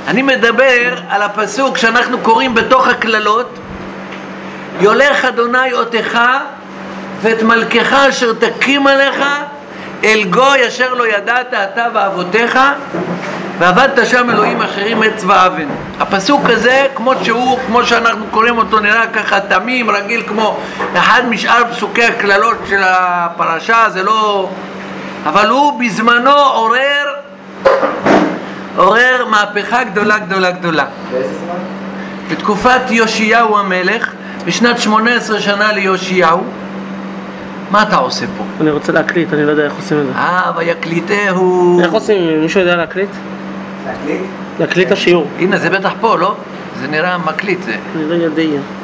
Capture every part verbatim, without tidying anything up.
אני מדבר על הפסוק שאנחנו קוראים בתוך הכללות, יולך אדוני אותך ואת מלכך אשר תקים עליך אל גוי אשר לא ידעת אתה ואבותיך ועבדת שם אלוהים אחרים את צבא אבן. הפסוק הזה כמו שהוא, כמו שאנחנו קוראים אותו, נראה ככה תמים, רגיל, כמו אחד משאר פסוקי הכללות של הפרשה, זה לא... אבל הוא בזמנו עורר עורר מהפכה גדולה גדולה גדולה. באיזה זמן? בתקופת יאשיהו המלך, בשנת שמונה עשרה שנה ליאשיהו. מה אתה עושה פה? אני רוצה להקליט, אני לא יודע איך עושים את זה. אה, ויקליטהו. איך עושים? מישהו יודע להקליט? להקליט? להקליט את השיעור. הנה, זה בטח פה, לא? זה נראה מקליט זה. אני לא יודע.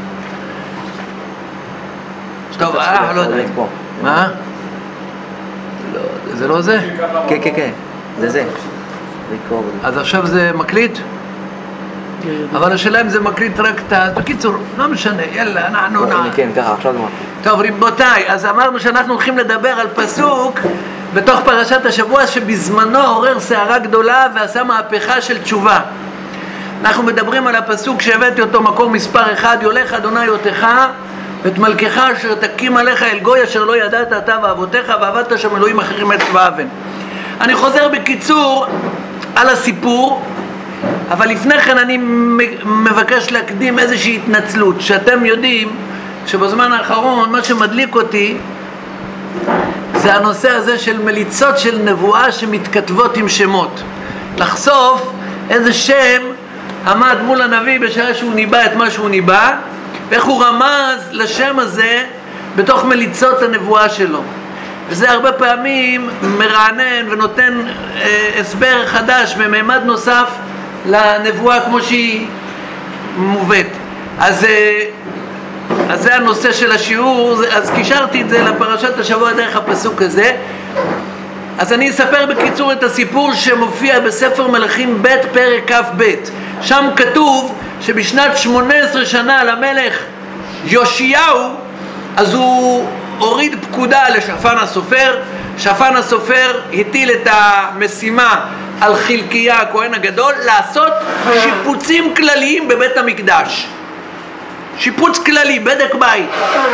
טוב, אה, לא יודע. מה? לא, זה לא זה? כן, כן, כן. זה זה. אז עכשיו זה מקליט? אבל השאלה אם זה מקליט רק את ה... בקיצור, לא משנה, יאללה, אנחנו... כן, ככה, עכשיו זה מה. טוב, רבותיי, אז אמרנו שאנחנו הולכים לדבר על פסוק בתוך פרשת השבוע שבזמנו עורר סערה גדולה ועשה מהפכה של תשובה. אנחנו מדברים על הפסוק שהבאתי אותו מקור מספר אחד, יולך אדוני אותך ואת מלכך אשר תקים עליך אל גוי אשר לא ידעת אתה ואבותיך ועבדת שם אלוהים אחרים את צבא אבן. אני חוזר בקיצור על הסיפור, אבל לפני כן אני מבקש להקדים איזושהי התנצלות. שאתם יודעים שבזמן האחרון מה שמדליק אותי זה הנושא הזה של מליצות של נבואה שמתכתבות עם שמות. לחשוף איזה שם עמד מול הנביא בשעה שהוא ניבא את מה שהוא ניבא, ואיך הוא רמז לשם הזה בתוך מליצות הנבואה שלו. וזה הרבה פעמים מרענן ונותן אה, הסבר חדש וממד נוסף לנבואה כמו שהיא מובאת. אז, אה, אז זה הנושא של השיעור, אז קישרתי את זה לפרשת השבוע דרך הפסוק הזה. אז אני אספר בקיצור את הסיפור שמופיע בספר מלכים ב' פרק כף ב'. שם כתוב שבשנת שמונה עשרה שנה למלך יאשיהו, אז הוא הוריד פקודה לשפן הסופר. שפן הסופר הטיל את המשימה על חלקיה הכהן הגדול לעשות שיפוצים כלליים בבית המקדש. שיפוץ כללי, בדק בית.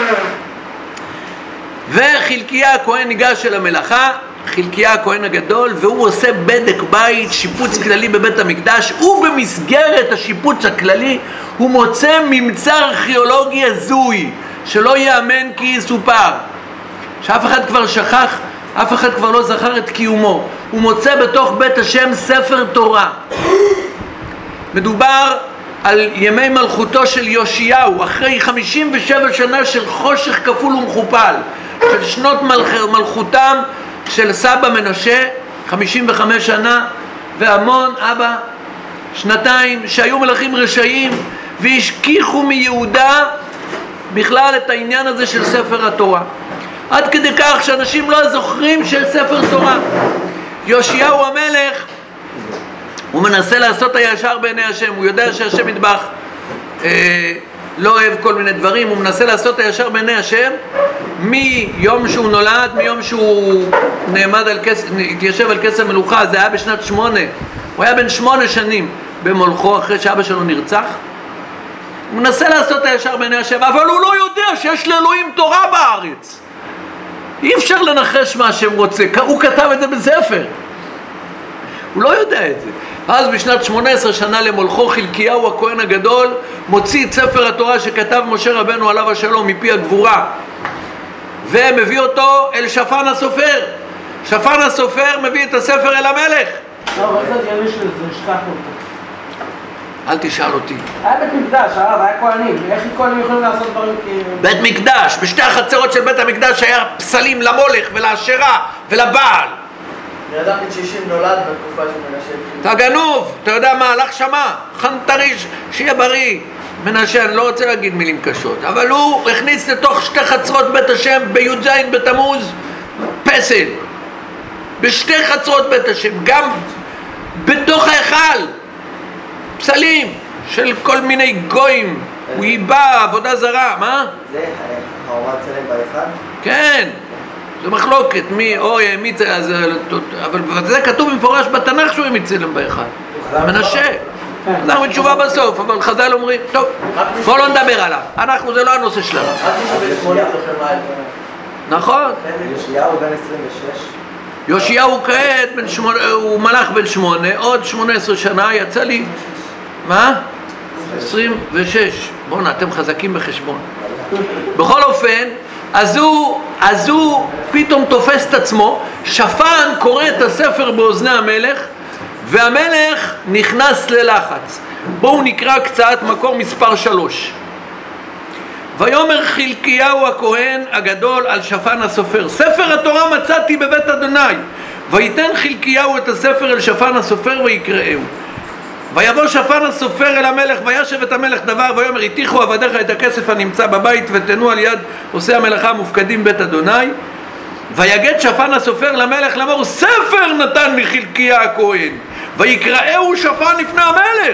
וחלקיה הכהן ניגש אל המלאכה, חלקיה הכהן הגדול, והוא עושה בדק בית, שיפוץ כללי בבית המקדש. ובמסגרת השיפוץ הכללי הוא מוצא ממצא ארכיאולוגי הזוי שלא יאמן כי יסופר, שאף אחד כבר שכח, אף אחד כבר לא זכר את קיומו. הוא מוצא בתוך בית השם ספר תורה. מדובר על ימי מלכותו של יאשיהו, אחרי חמישים ושבע שנה של חושך כפול ומכופל, של שנות מלכ... מלכותם של סבא מנשה, חמישים וחמש שנה, ועמון אבא שנתיים, שהיו מלכים רשעים והשכיחו מיהודה בכלל את העניין הזה של ספר התורה, עד כדי כך שאנשים לא זוכרים של ספר תורה. יאשיהו המלך הוא מנסה לעשות הישר בעיני השם, הוא יודע שהשם ידבח אה, לא אוהב כל מיני דברים, הוא מנסה לעשות הישר בעיני השם מיום שהוא נולד, מיום שהוא נעמד על כס, התיישב על כס המלוכה. זה היה בשנת שמונה, הוא היה בן שמונה שנים במולכו אחרי שאבא שלו נרצח. הוא מנסה לעשות הישר בעיני השם, אבל הוא לא יודע שיש לאלוהים תורה בארץ. אי אפשר לנחש מה השם רוצה, הוא כתב את זה בספר, הוא לא יודע את זה. אז בשנת שמונה עשרה שנה למולכו, חלקיהו הכהן הגדול מוציא את ספר התורה שכתב משה רבנו עליו השלום מפי הגבורה, ומביא אותו אל שפן הסופר. שפן הסופר מביא את הספר אל המלך. לא, איך זה הגיוני שזה נשכח אותו? אל תשאל אותי. היה בית מקדש, הרב, היה כהנים, איך כהנים יכולים לעשות דברים כאילו? בית מקדש, בשתי החצרות של בית המקדש היה פסלים למולך ולאשרה ולבעל. בן אדם בן שישים נולד בתקופה של מנשה. אתה גנוב, אתה יודע מה, הלך שמה, חנטריש, שיהיה בריא. מנשה, אני לא רוצה להגיד מילים קשות, אבל הוא הכניס לתוך שתי חצרות בית השם בי"ז בתמוז פסל. בשתי חצרות בית השם, גם בתוך ההיכל, פסלים של כל מיני גויים. הוא ייבא עבודה זרה. מה? זה האורת צלם בהיכל? כן, זה מחלוקת מי או העמיד, אבל זה כתוב במפורש בתנ"ך שהוא העמיד צלם בהיכל. מנשה. אז אנחנו בתשובה בסוף, אבל חז"ל אומרים, טוב, בואו לא נדבר עליו, אנחנו, זה לא הנושא שלנו. רק מי שבשמונה זוכר מה היה. נכון? יאשיהו בן עשרים ושש. יאשיהו כעת, הוא מלך בן שמונה, עוד שמונה עשרה שנה, יצא לי, מה? עשרים ושש. בואו, אתם חזקים בחשבון. בכל אופן, אז הוא, אז הוא פתאום תופס את עצמו, שפן קורא את הספר באוזני המלך, והמלך נכנס ללחץ. בואו נקרא קצת מקור מספר שלוש. ויאמר חלקיהו הכהן הגדול על שפן הסופר, ספר התורה מצאתי בבית אדוני. ויתן חלקיהו את הספר אל שפן הסופר ויקראהו. ויבוא שפן הסופר אל המלך וישב את המלך דבר ויאמר הטיחו עבדיך את הכסף הנמצא בבית ותנו על יד עושי המלאכה המופקדים בית אדוני. ויגד שפן הסופר למלך לאמור ספר נתן לי חלקיה הכהן ויקראהו שפן לפני המלך.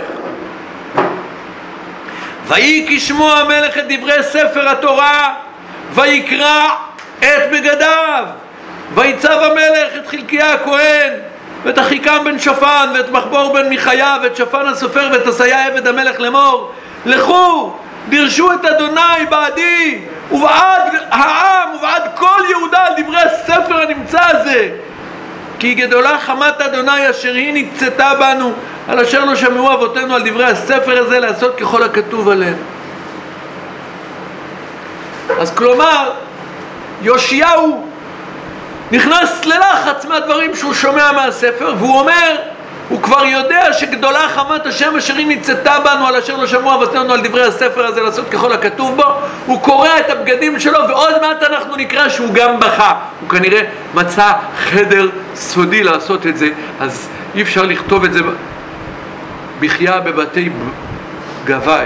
ויהי כשמוע המלך את דברי ספר התורה ויקרא את בגדיו. ויצב המלך את חלקיה הכהן ואת אחיקם בן שפן ואת מחבור בן מיכיה ואת שפן הסופר ואת עשיה עבד המלך לאמור לכו דרשו את אדוני בעדי ובעד העם ובעד כל יהודה על דברי הספר הנמצא הזה, כי גדולה חמת אדוני אשר היא נצצתה בנו על אשר לא שמעו אבותינו על דברי הספר הזה לעשות ככל הכתוב עליהם. אז כלומר יאשיהו נכנס ללחץ מהדברים שהוא שומע מהספר, והוא אומר, הוא כבר יודע שגדולה חמת השם אשר היא נצצתה בנו על אשר לא שמעו אבותינו על דברי הספר הזה לעשות ככל הכתוב בו. הוא קורע את הבגדים שלו, ועוד מעט אנחנו נקרא שהוא גם בכה. הוא כנראה מצא חדר סודי לעשות את זה, אז אי אפשר לכתוב את זה בחייה בבתי גבאי.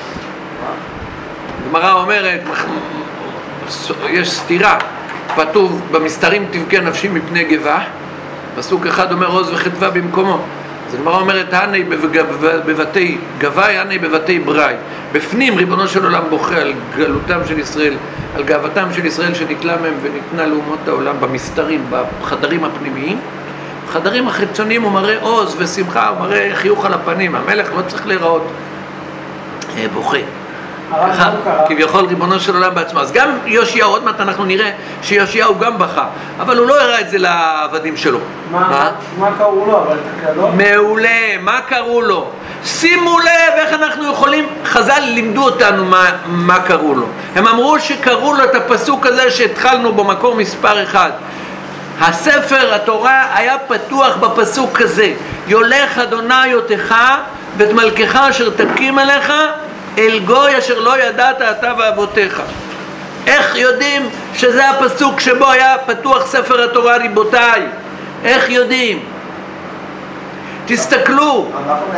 הגמרא אומרת, יש סתירה, כתוב במסתרים תבכה נפשי מפני גבעה, פסוק אחד אומר עוז וחטווה במקומו. אז הגמרא אומרת הני בבתי גבאי, הני בבתי בראי. בפנים ריבונו של עולם בוכה על גלותם של ישראל, על גאוותם של ישראל שנקלה מהם וניתנה לאומות העולם במסתרים, בחדרים הפנימיים. בחדרים החיצוניים הוא מראה עוז ושמחה, הוא מראה חיוך על הפנים. המלך לא צריך להיראות בוכה, כביכול ריבונו של עולם בעצמו. אז גם יאשיהו, עוד מעט אנחנו נראה שיאשיהו גם בכה, אבל הוא לא הראה את זה לעבדים שלו. מה, מה קראו לו? אבל תקלות? מעולה, מה קראו לו? שימו לב איך אנחנו יכולים, חז"ל לימדו אותנו מה, מה קראו לו. הם אמרו שקראו לו את הפסוק הזה שהתחלנו במקור מספר אחד. הספר התורה היה פתוח בפסוק הזה, יולך אדוני אותך ואת מלכך אשר תקים עליך אל גוי אשר לא ידעת אתה ואבותיך. איך יודעים שזה הפסוק שבו היה פתוח ספר התורה, ריבותיי? איך יודעים? תסתכלו,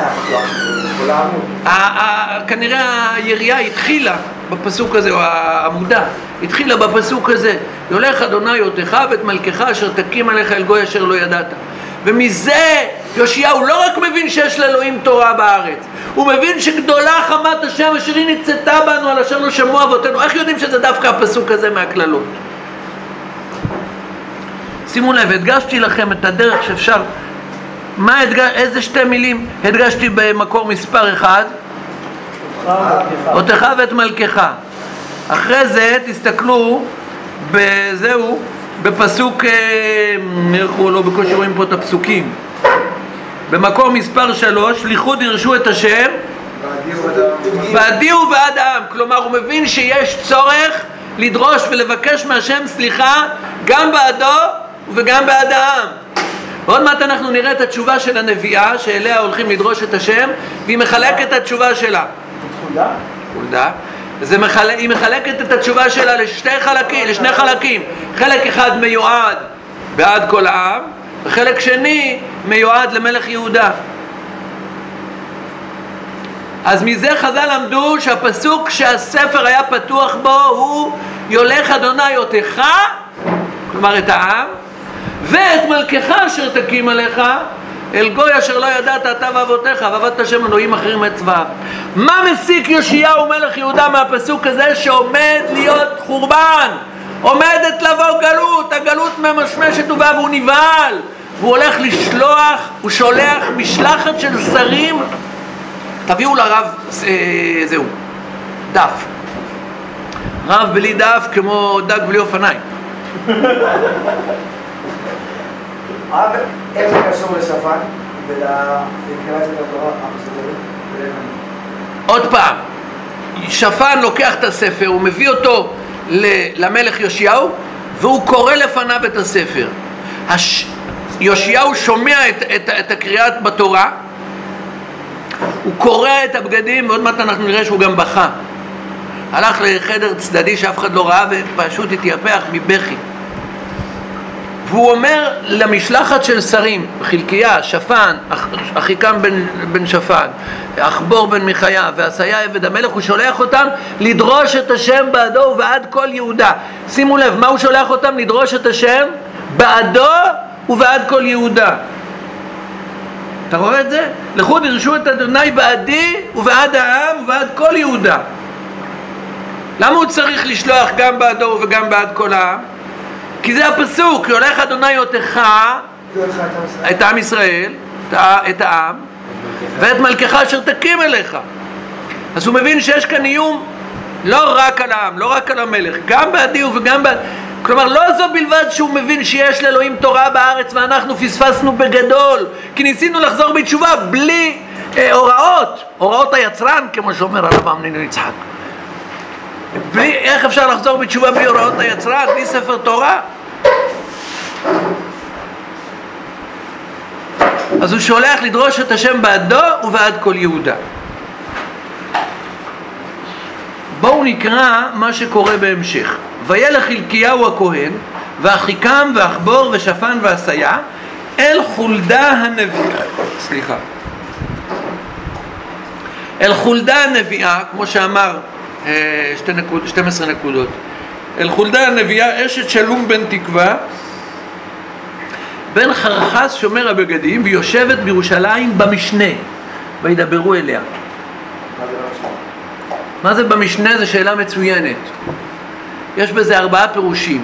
כנראה היריעה התחילה בפסוק הזה, או העמודה התחילה בפסוק הזה, יולך אדוני אותך ואת מלכך אשר תקים עליך אל גוי אשר לא ידעת. ומזה יאשיהו לא רק מבין שיש לאלוהים תורה בארץ, הוא מבין שגדולה חמת השם אשר היא נצצתה בנו על אשר לא שמעו אבותינו. איך יודעים שזה דווקא הפסוק הזה מהכללות? שימו לב, הדגשתי לכם את הדרך שאפשר. מה הדגש, איזה שתי מילים הדגשתי במקור מספר אחד? אותך ואת מלכך. אחרי זה תסתכלו בזהו, בפסוק, אנחנו לא בקושי רואים פה את הפסוקים, במקור מספר שלוש, שליחו דרשו את השם והדיעו ועד העם. כלומר הוא מבין שיש צורך לדרוש ולבקש מהשם סליחה גם בעדו וגם בעד העם. עוד מעט אנחנו נראה את התשובה של הנביאה שאליה הולכים לדרוש את השם, והיא מחלקת את התשובה שלה. חולדה? חולדה. מחל... היא מחלקת את התשובה שלה לשתי חלקים, לשני חלקים. חלק אחד מיועד בעד כל העם, וחלק שני מיועד למלך יהודה. אז מזה חז"ל למדו שהפסוק שהספר היה פתוח בו הוא יולך אדוני אותך, כלומר את העם, ואת מלכך אשר תקים עליך אל גוי אשר לא ידעת אתה ואבותיך ועבדת השם אלוהים אחרים את צבאיו. מה מסיק יאשיהו מלך יהודה מהפסוק הזה שעומד להיות חורבן, עומדת לבוא גלות, הגלות ממשמשת ובא והוא נבהל, והוא הולך לשלוח, הוא שולח משלחת של שרים תביאו לרב, אה, זהו, דף. רב בלי דף כמו דג בלי אופניים. הרב, איך זה קשור לשפן ולקריאת התורה המסודרת? עוד פעם, שפן לוקח את הספר, הוא מביא אותו למלך יאשיהו, והוא קורא לפניו את הספר. הש... יאשיהו שומע את, את, את הקריאת בתורה, הוא קורא את הבגדים, ועוד מעט אנחנו נראה שהוא גם בכה. הלך לחדר צדדי שאף אחד לא ראה ופשוט התייפח מבכי. והוא אומר למשלחת של שרים, חלקיה, שפן, אחיקם בן, בן שפן, אחבור בן מיכאיה ועשיה עבד המלך, הוא שולח אותם לדרוש את השם בעדו ובעד כל יהודה. שימו לב, מה הוא שולח אותם? לדרוש את השם בעדו ובעד כל יהודה. אתה רואה את זה? לכו דרשו את אדוני בעדי ובעד העם ובעד כל יהודה. למה הוא צריך לשלוח גם בעדו וגם בעד כל העם? כי זה הפסוק, יולך אדוני אותך, את עם ישראל, את העם, ואת מלכך אשר תקים אליך. אז הוא מבין שיש כאן איום לא רק על העם, לא רק על המלך, גם בעדי וגם בעד... כלומר, לא זו בלבד שהוא מבין שיש לאלוהים תורה בארץ ואנחנו פספסנו בגדול, כי ניסינו לחזור בתשובה בלי אה, הוראות, הוראות היצרן, כמו שאומר הרב אמנון יצחק. בלי, איך אפשר לחזור בתשובה בלי הוראות היצרן, בלי ספר תורה? אז הוא שולח לדרוש את השם בעדו ובעד כל יהודה. בואו נקרא מה שקורה בהמשך. וילך חלקיהו הכהן ואחיקם ואחבור ושפן ועשיה אל חולדה הנביאה, סליחה, אל חולדה הנביאה, כמו שאמר שתי נקוד, שתים עשרה נקודות, אל חולדה הנביאה אשת שלום בן תקווה בן חרחס שומר הבגדים, ויושבת בירושלים במשנה וידברו אליה. מה זה במשנה? זו שאלה מצוינת. יש בזה ארבעה פירושים.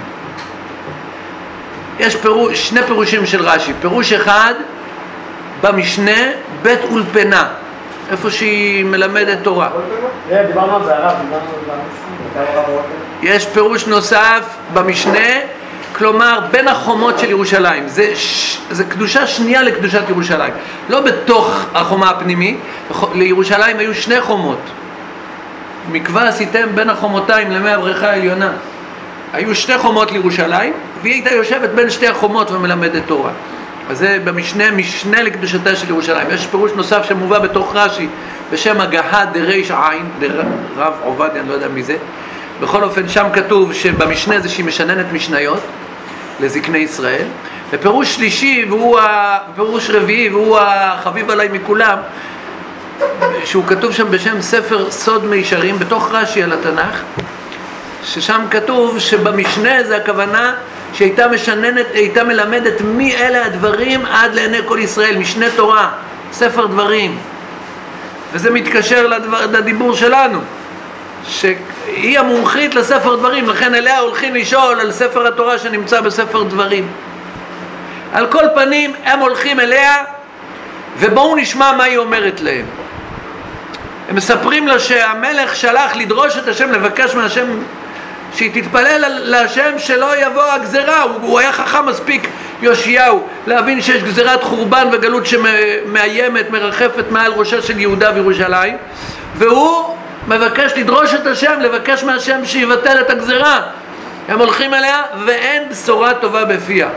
יש פירוש, שני פירושים של רש"י. פירוש אחד במשנה בית אולפנה, איפה שהיא מלמדת תורה. דיברנו על זה הרב, דיברנו על זה. יש פירוש נוסף במשנה, כלומר בין החומות של ירושלים. זה, זה קדושה שנייה לקדושת ירושלים. לא בתוך החומה הפנימית, לירושלים היו שני חומות. מקווה עשיתם בין החומותיים למי הבריכה העליונה. היו שתי חומות לירושלים, והיא הייתה יושבת בין שתי החומות ומלמדת תורה. אז זה במשנה, משנה לקדושתה של ירושלים. יש פירוש נוסף שמובא בתוך רש"י, בשם הגהה דריש עין, רב עובדיה, אני לא יודע מי זה. בכל אופן, שם כתוב שבמשנה זה שהיא משננת משניות לזקני ישראל. ופירוש שלישי, והוא פירוש רביעי, והוא החביב עליי מכולם, שהוא כתוב שם בשם ספר סוד מישרים, בתוך רש"י על התנ"ך, ששם כתוב שבמשנה זה הכוונה שהייתה משננת, הייתה מלמדת מי אלה הדברים עד לעיני כל ישראל, משנה תורה, ספר דברים. וזה מתקשר לדבר, לדיבור שלנו, שהיא המומחית לספר דברים, לכן אליה הולכים לשאול על ספר התורה שנמצא בספר דברים. על כל פנים הם הולכים אליה, ובואו נשמע מה היא אומרת להם. הם מספרים לה שהמלך שלח לדרוש את השם, לבקש מהשם שהיא תתפלל להשם שלא יבוא הגזרה. הוא, הוא היה חכם מספיק, יאשיהו, להבין שיש גזירת חורבן וגלות שמאיימת, מרחפת מעל ראשה של יהודה וירושלים, והוא מבקש לדרוש את השם, לבקש מהשם שיבטל את הגזירה. הם הולכים אליה ואין בשורה טובה בפיה.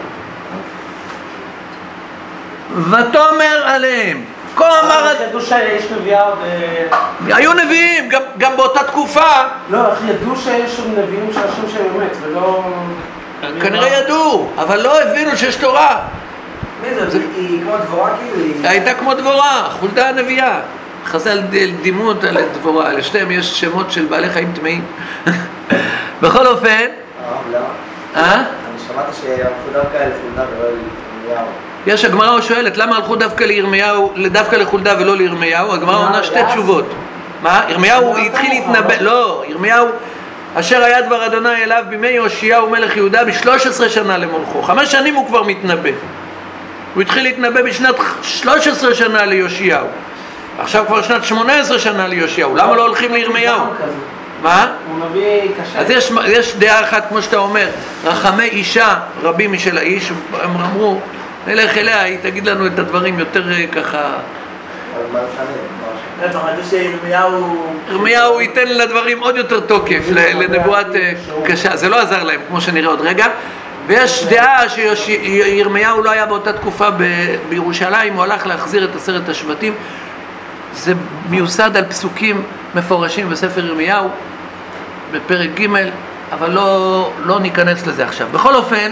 ותאמר עליהם, כה אמר... איך ידעו שיש נביאה עוד... היו נביאים, גם, גם באותה תקופה. לא, איך ידעו שיש נביאים של השם שהם אמת, ולא... כנראה ידעו, אבל לא הבינו שיש תורה. מי זאת? היא כמו דבורה כאילו? היא הייתה כמו דבורה, חולדה הנביאה. חז"ל דימו אותה לדבורה, לשתיהם יש שמות של בעלי חיים טמאים. בכל אופן... למה? אה? אני שמעתי שהלכו דווקא לחולדה ולא לירמיהו. יש, הגמרא שואלת, למה הלכו דווקא לירמיהו, דווקא לחולדה ולא לירמיהו? הגמרא עונה שתי תשובות. מה? ירמיהו התחיל להתנבא, לא, ירמיהו, אשר היה דבר אדוני אליו בימי יאשיהו מלך יהודה בשלוש עשרה שנה למולכו. חמש שנים הוא כבר מתנבא. הוא התחיל להתנבא בשנת שלוש עשרה שנה ליאשיהו. עכשיו כבר שנת שמונה עשרה שנה ליושיהו, למה לא הולכים לירמיהו? מה? הוא מביא קשה. אז יש, יש דעה אחת, כמו שאתה אומר, רחמי אישה רבים משל האיש, הם אמרו, נלך אליה, היא תגיד לנו את הדברים יותר ככה... ירמיהו ייתן לדברים עוד יותר תוקף, לנבואת קשה, זה לא עזר להם, כמו שנראה עוד רגע. ויש דעה שירמיהו לא היה באותה תקופה בירושלים, הוא הלך להחזיר את עשרת השבטים. זה מיוסד על פסוקים מפורשים בספר ירמיהו בפרק ג', אבל לא, לא ניכנס לזה עכשיו. בכל אופן,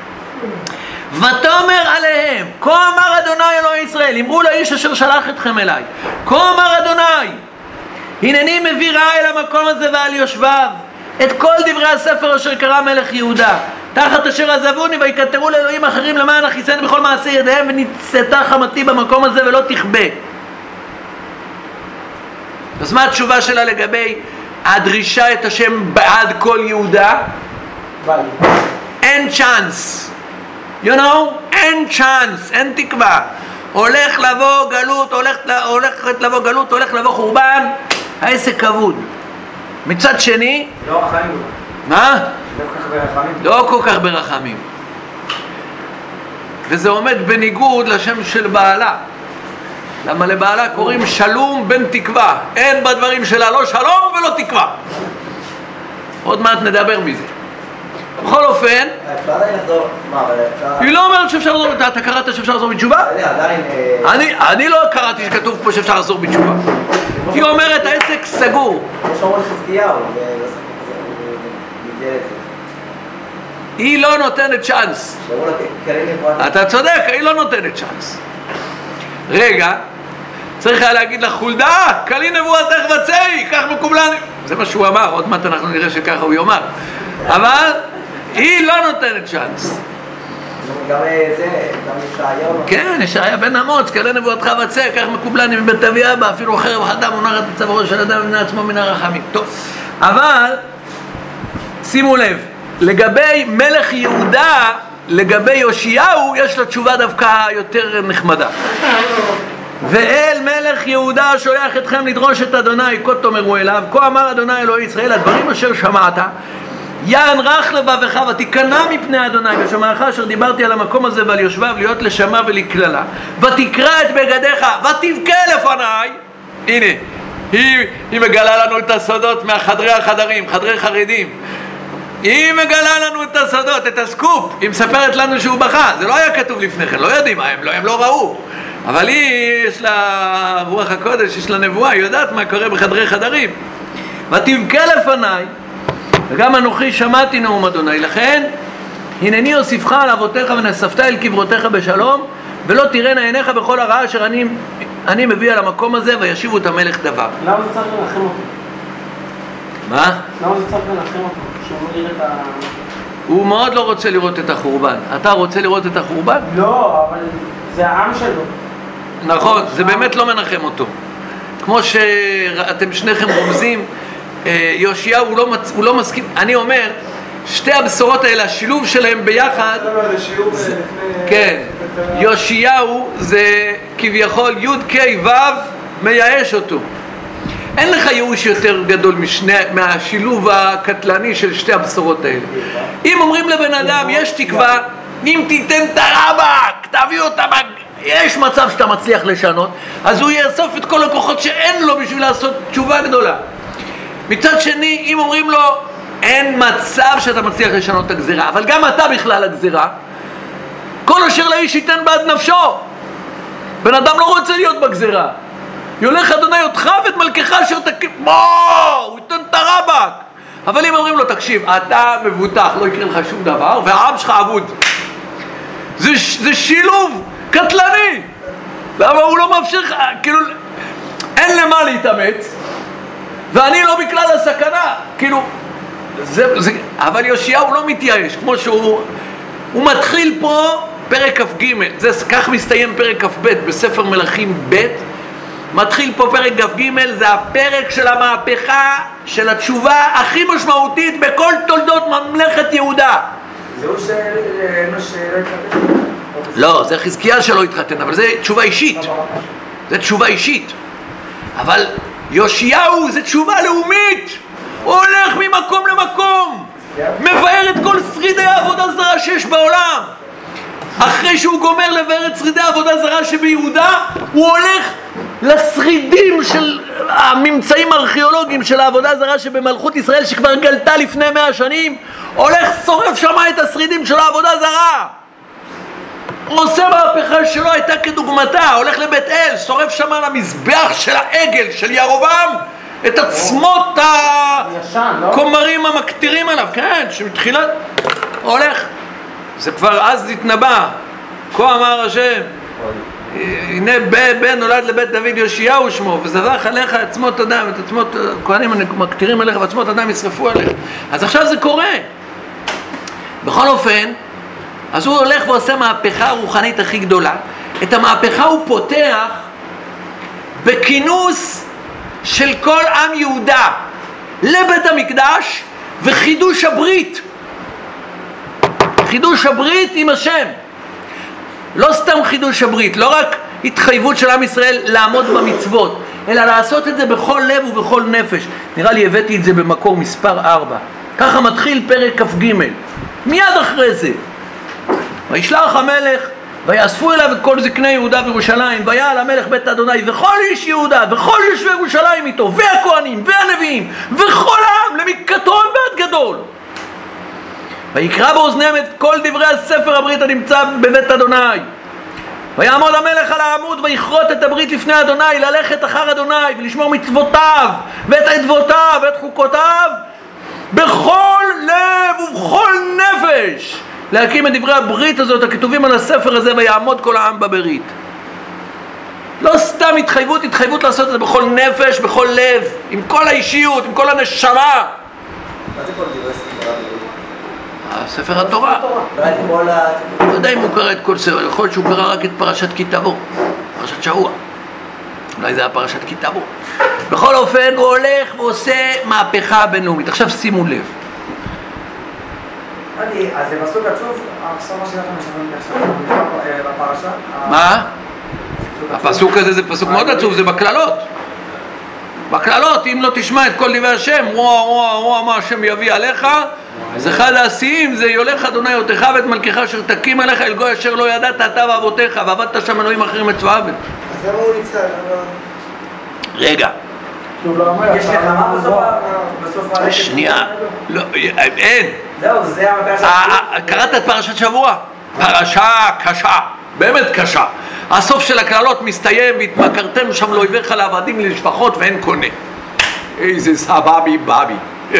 ותאמר עליהם, כה אמר אדוני אלוהי ישראל, אמרו לאיש אשר שלח אתכם אליי, כה אמר אדוני, הנני מביא רעה אל המקום הזה ועל יושביו את כל דברי הספר אשר קרא מלך יהודה, תחת אשר עזבוני ויקטרו לאלוהים אחרים למען אחיסני בכל מעשה ידיהם, וניצתה חמתי במקום הזה ולא תכבה. אז מה התשובה שלה לגבי הדרישה את השם בעד כל יהודה? אין צ'אנס, you know, אין צ'אנס, אין תקווה. הולך לבוא גלות, הולך, הולכת לבוא גלות, הולך לבוא חורבן, העסק כבוד. מצד שני, לא רחמים. מה? לא כל כך ברחמים. לא כל כך ברחמים. וזה עומד בניגוד לשם של בעלה. למה לבעלה קוראים שלום בן תקווה, אין בדברים שלה לא שלום ולא תקווה. עוד מעט נדבר מזה. בכל אופן, אפשר עדיין לחזור, מה, אבל אפשר... היא לא אומרת שאפשר לחזור, אתה קראת שאפשר לחזור בתשובה? עדיין... אני לא קראתי שכתוב פה שאפשר לחזור בתשובה. היא אומרת העסק סגור. כמו שאומרים חזקיהו, היא לא נותנת צ'אנס. אתה צודק, היא לא נותנת צ'אנס. רגע, צריך היה להגיד לך, חולדה, קלי נבואתך וצאי, כך מקובלן. זה מה שהוא אמר, עוד מעט אנחנו נראה שככה הוא יאמר. אבל היא לא נותנת צ'אנס. גם זה, גם ישעיהו. כן, ישעיה בן אמוץ, קלי נבואתך וצאי, כך מקובלן מבית אבי אבא, אפילו חרב אדם מונחת את צווארו של אדם ובני עצמו מן הרחמים. טוב, אבל שימו לב, לגבי מלך יהודה, לגבי יאשיהו, יש לו תשובה דווקא יותר נחמדה. ואל מלך יהודה שולח אתכם לדרוש את אדוני, כה תאמרו אליו, כה אמר אדוני אלוהי ישראל, הדברים אשר שמעת, יען רך לבבך ותיכנע מפני אדוני ושמעך אשר דיברתי על המקום הזה ועל יושביו להיות לשמה ולקללה, ותקרא את בגדיך ותבכה לפניי. הנה, היא, היא מגלה לנו את הסודות מהחדרי החדרים, חדרי חרדים. היא מגלה לנו את הסודות, את הסקופ. היא מספרת לנו שהוא בכה. זה לא היה כתוב לפני כן, לא יודעים, הם לא, הם לא ראו. אבל היא, יש לה רוח הקודש, יש לה נבואה, היא יודעת מה קורה בחדרי חדרים. ותבכה לפניי, וגם אנוכי שמעתי נאום אדוני, לכן הנני אוסיפך על אבותיך ונאספת אל קברותיך בשלום, ולא תראינה עיניך בכל הרעה אשר אני, אני מביא על המקום הזה, וישיבו את המלך דבר. למה זה צריך לנחם אותו? מה? למה זה צריך לנחם אותו? שהוא מראה את ה... הוא מאוד לא רוצה לראות את החורבן. אתה רוצה לראות את החורבן? לא, אבל זה העם שלו. נכון, זה באמת לא מנחם אותו. כמו שאתם שניכם רומזים, יאשיהו הוא לא, מצ... הוא לא מסכים. אני אומר, שתי הבשורות האלה, השילוב שלהם ביחד, זה... כן, יאשיהו זה כביכול י' ק' ו' מייאש אותו. אין לך ייאוש יותר גדול משני, מהשילוב הקטלני של שתי הבשורות האלה. אם אומרים לבן אדם, יש תקווה, אם תיתן את הרבק, תביא אותה, יש מצב שאתה מצליח לשנות, אז הוא יאסוף את כל הכוחות שאין לו בשביל לעשות תשובה גדולה. מצד שני, אם אומרים לו, אין מצב שאתה מצליח לשנות את הגזירה, אבל גם אתה בכלל הגזירה, כל אשר לאיש ייתן בעד נפשו. בן אדם לא רוצה להיות בגזירה. יולך אדוני אותך ואת מלכך אשר תקים, בוא, הוא ייתן את הרבק. אבל אם אומרים לו, תקשיב, אתה מבוטח, לא יקרה לך שום דבר, והעם שלך עבוד. זה, זה שילוב קטלני. למה הוא לא מאפשר לך, כאילו, אין למה להתאמץ, ואני לא בכלל הסכנה, כאילו, זה, זה, אבל יאשיהו לא מתייאש, כמו שהוא, הוא מתחיל פה פרק כ"ג, זה, כך מסתיים פרק כ"ב בספר מלכים ב', מתחיל פה פרק כ"ג, זה הפרק של המהפכה, של התשובה הכי משמעותית בכל תולדות ממלכת יהודה. זהו שלא התחתן? לא, זה חזקיה שלא התחתן, אבל זה תשובה אישית. זה תשובה אישית. אבל יאשיהו זה תשובה לאומית, הוא הולך ממקום למקום, מבאר את כל שרידי העבודה זרה שיש בעולם. אחרי שהוא גומר לבאר את שרידי העבודה זרה שביהודה, הוא הולך לשרידים של הממצאים הארכיאולוגיים של העבודה זרה שבמלכות ישראל שכבר גלתה לפני מאה שנים, הולך שורף שמה את השרידים של העבודה זרה, עושה מהפכה שלא הייתה כדוגמתה, הולך לבית אל, שורף שמה למזבח של העגל של ירובעם את עצמות הכומרים המקטירים עליו, כן, שמתחילת הולך, זה כבר אז התנבא, כה אמר השם, הנה בן נולד לבית דוד יאשיהו שמו, וזבח עליך עצמות אדם, את עצמות כהנים מקטירים עליך ועצמות אדם ישרפו עליך. אז עכשיו זה קורה. בכל אופן, אז הוא הולך ועושה מהפכה הרוחנית הכי גדולה. את המהפכה הוא פותח בכינוס של כל עם יהודה לבית המקדש וחידוש הברית. חידוש הברית עם השם. לא סתם חידוש הברית, לא רק התחייבות של עם ישראל לעמוד במצוות, אלא לעשות את זה בכל לב ובכל נפש. נראה לי הבאתי את זה במקור מספר ארבע. ככה מתחיל פרק כ"ג. מיד אחרי זה. וישלח המלך, ויאספו אליו את כל זקני יהודה וירושלים, ויעל המלך בית אדוני, וכל איש יהודה, וכל יושבי ירושלים איתו, והכהנים, והנביאים, וכל העם, למקטון ועד גדול. ויקרא באוזניהם את כל דברי הספר הברית הנמצא בבית אדוני. ויעמוד המלך על העמוד ויכרות את הברית לפני אדוני, ללכת אחר אדוני ולשמור מצוותיו ואת עדבותיו ואת חוקותיו בכל לב ובכל נפש, להקים את דברי הברית הזאת הכתובים על הספר הזה, ויעמוד כל העם בברית. לא סתם התחייבות, התחייבות לעשות את זה בכל נפש, בכל לב, עם כל האישיות, עם כל הנשמה. מה זה כל דברי ספר הברית? ספר התורה. לא יודע אם הוא קרא את כל ספר, יכול להיות שהוא קרא רק את פרשת כי תבוא, פרשת שבוע. אולי זה היה פרשת כי תבוא. בכל אופן הוא הולך ועושה מהפכה בינלאומית. עכשיו שימו לב. אז זה פסוק עצוב, עכשיו מה שלכם משמעון בפרשה? מה? הפסוק הזה זה פסוק מאוד עצוב, זה בכללות. בכללות, אם לא תשמע את כל דברי השם, רואה, רואה, רואה מה השם יביא עליך, אז אחד העשיים זה יולך אדוני אותך ואת מלכך אשר תקים עליך אל גוי אשר לא ידעת אתה ואבותיך, ועבדת שם אלוהים אחרים את צבאיו. אז למה הוא נצטרך? רגע. יש לך מה בסוף הרשת? שנייה. לא, אין. זהו, זה המקרה. קראת את פרשת שבוע? פרשה קשה, באמת קשה. הסוף של הכללות מסתיים, והתמכרתם שם לאויביך לעבדים לשפחות ואין קונה. איזה סבבי בבי.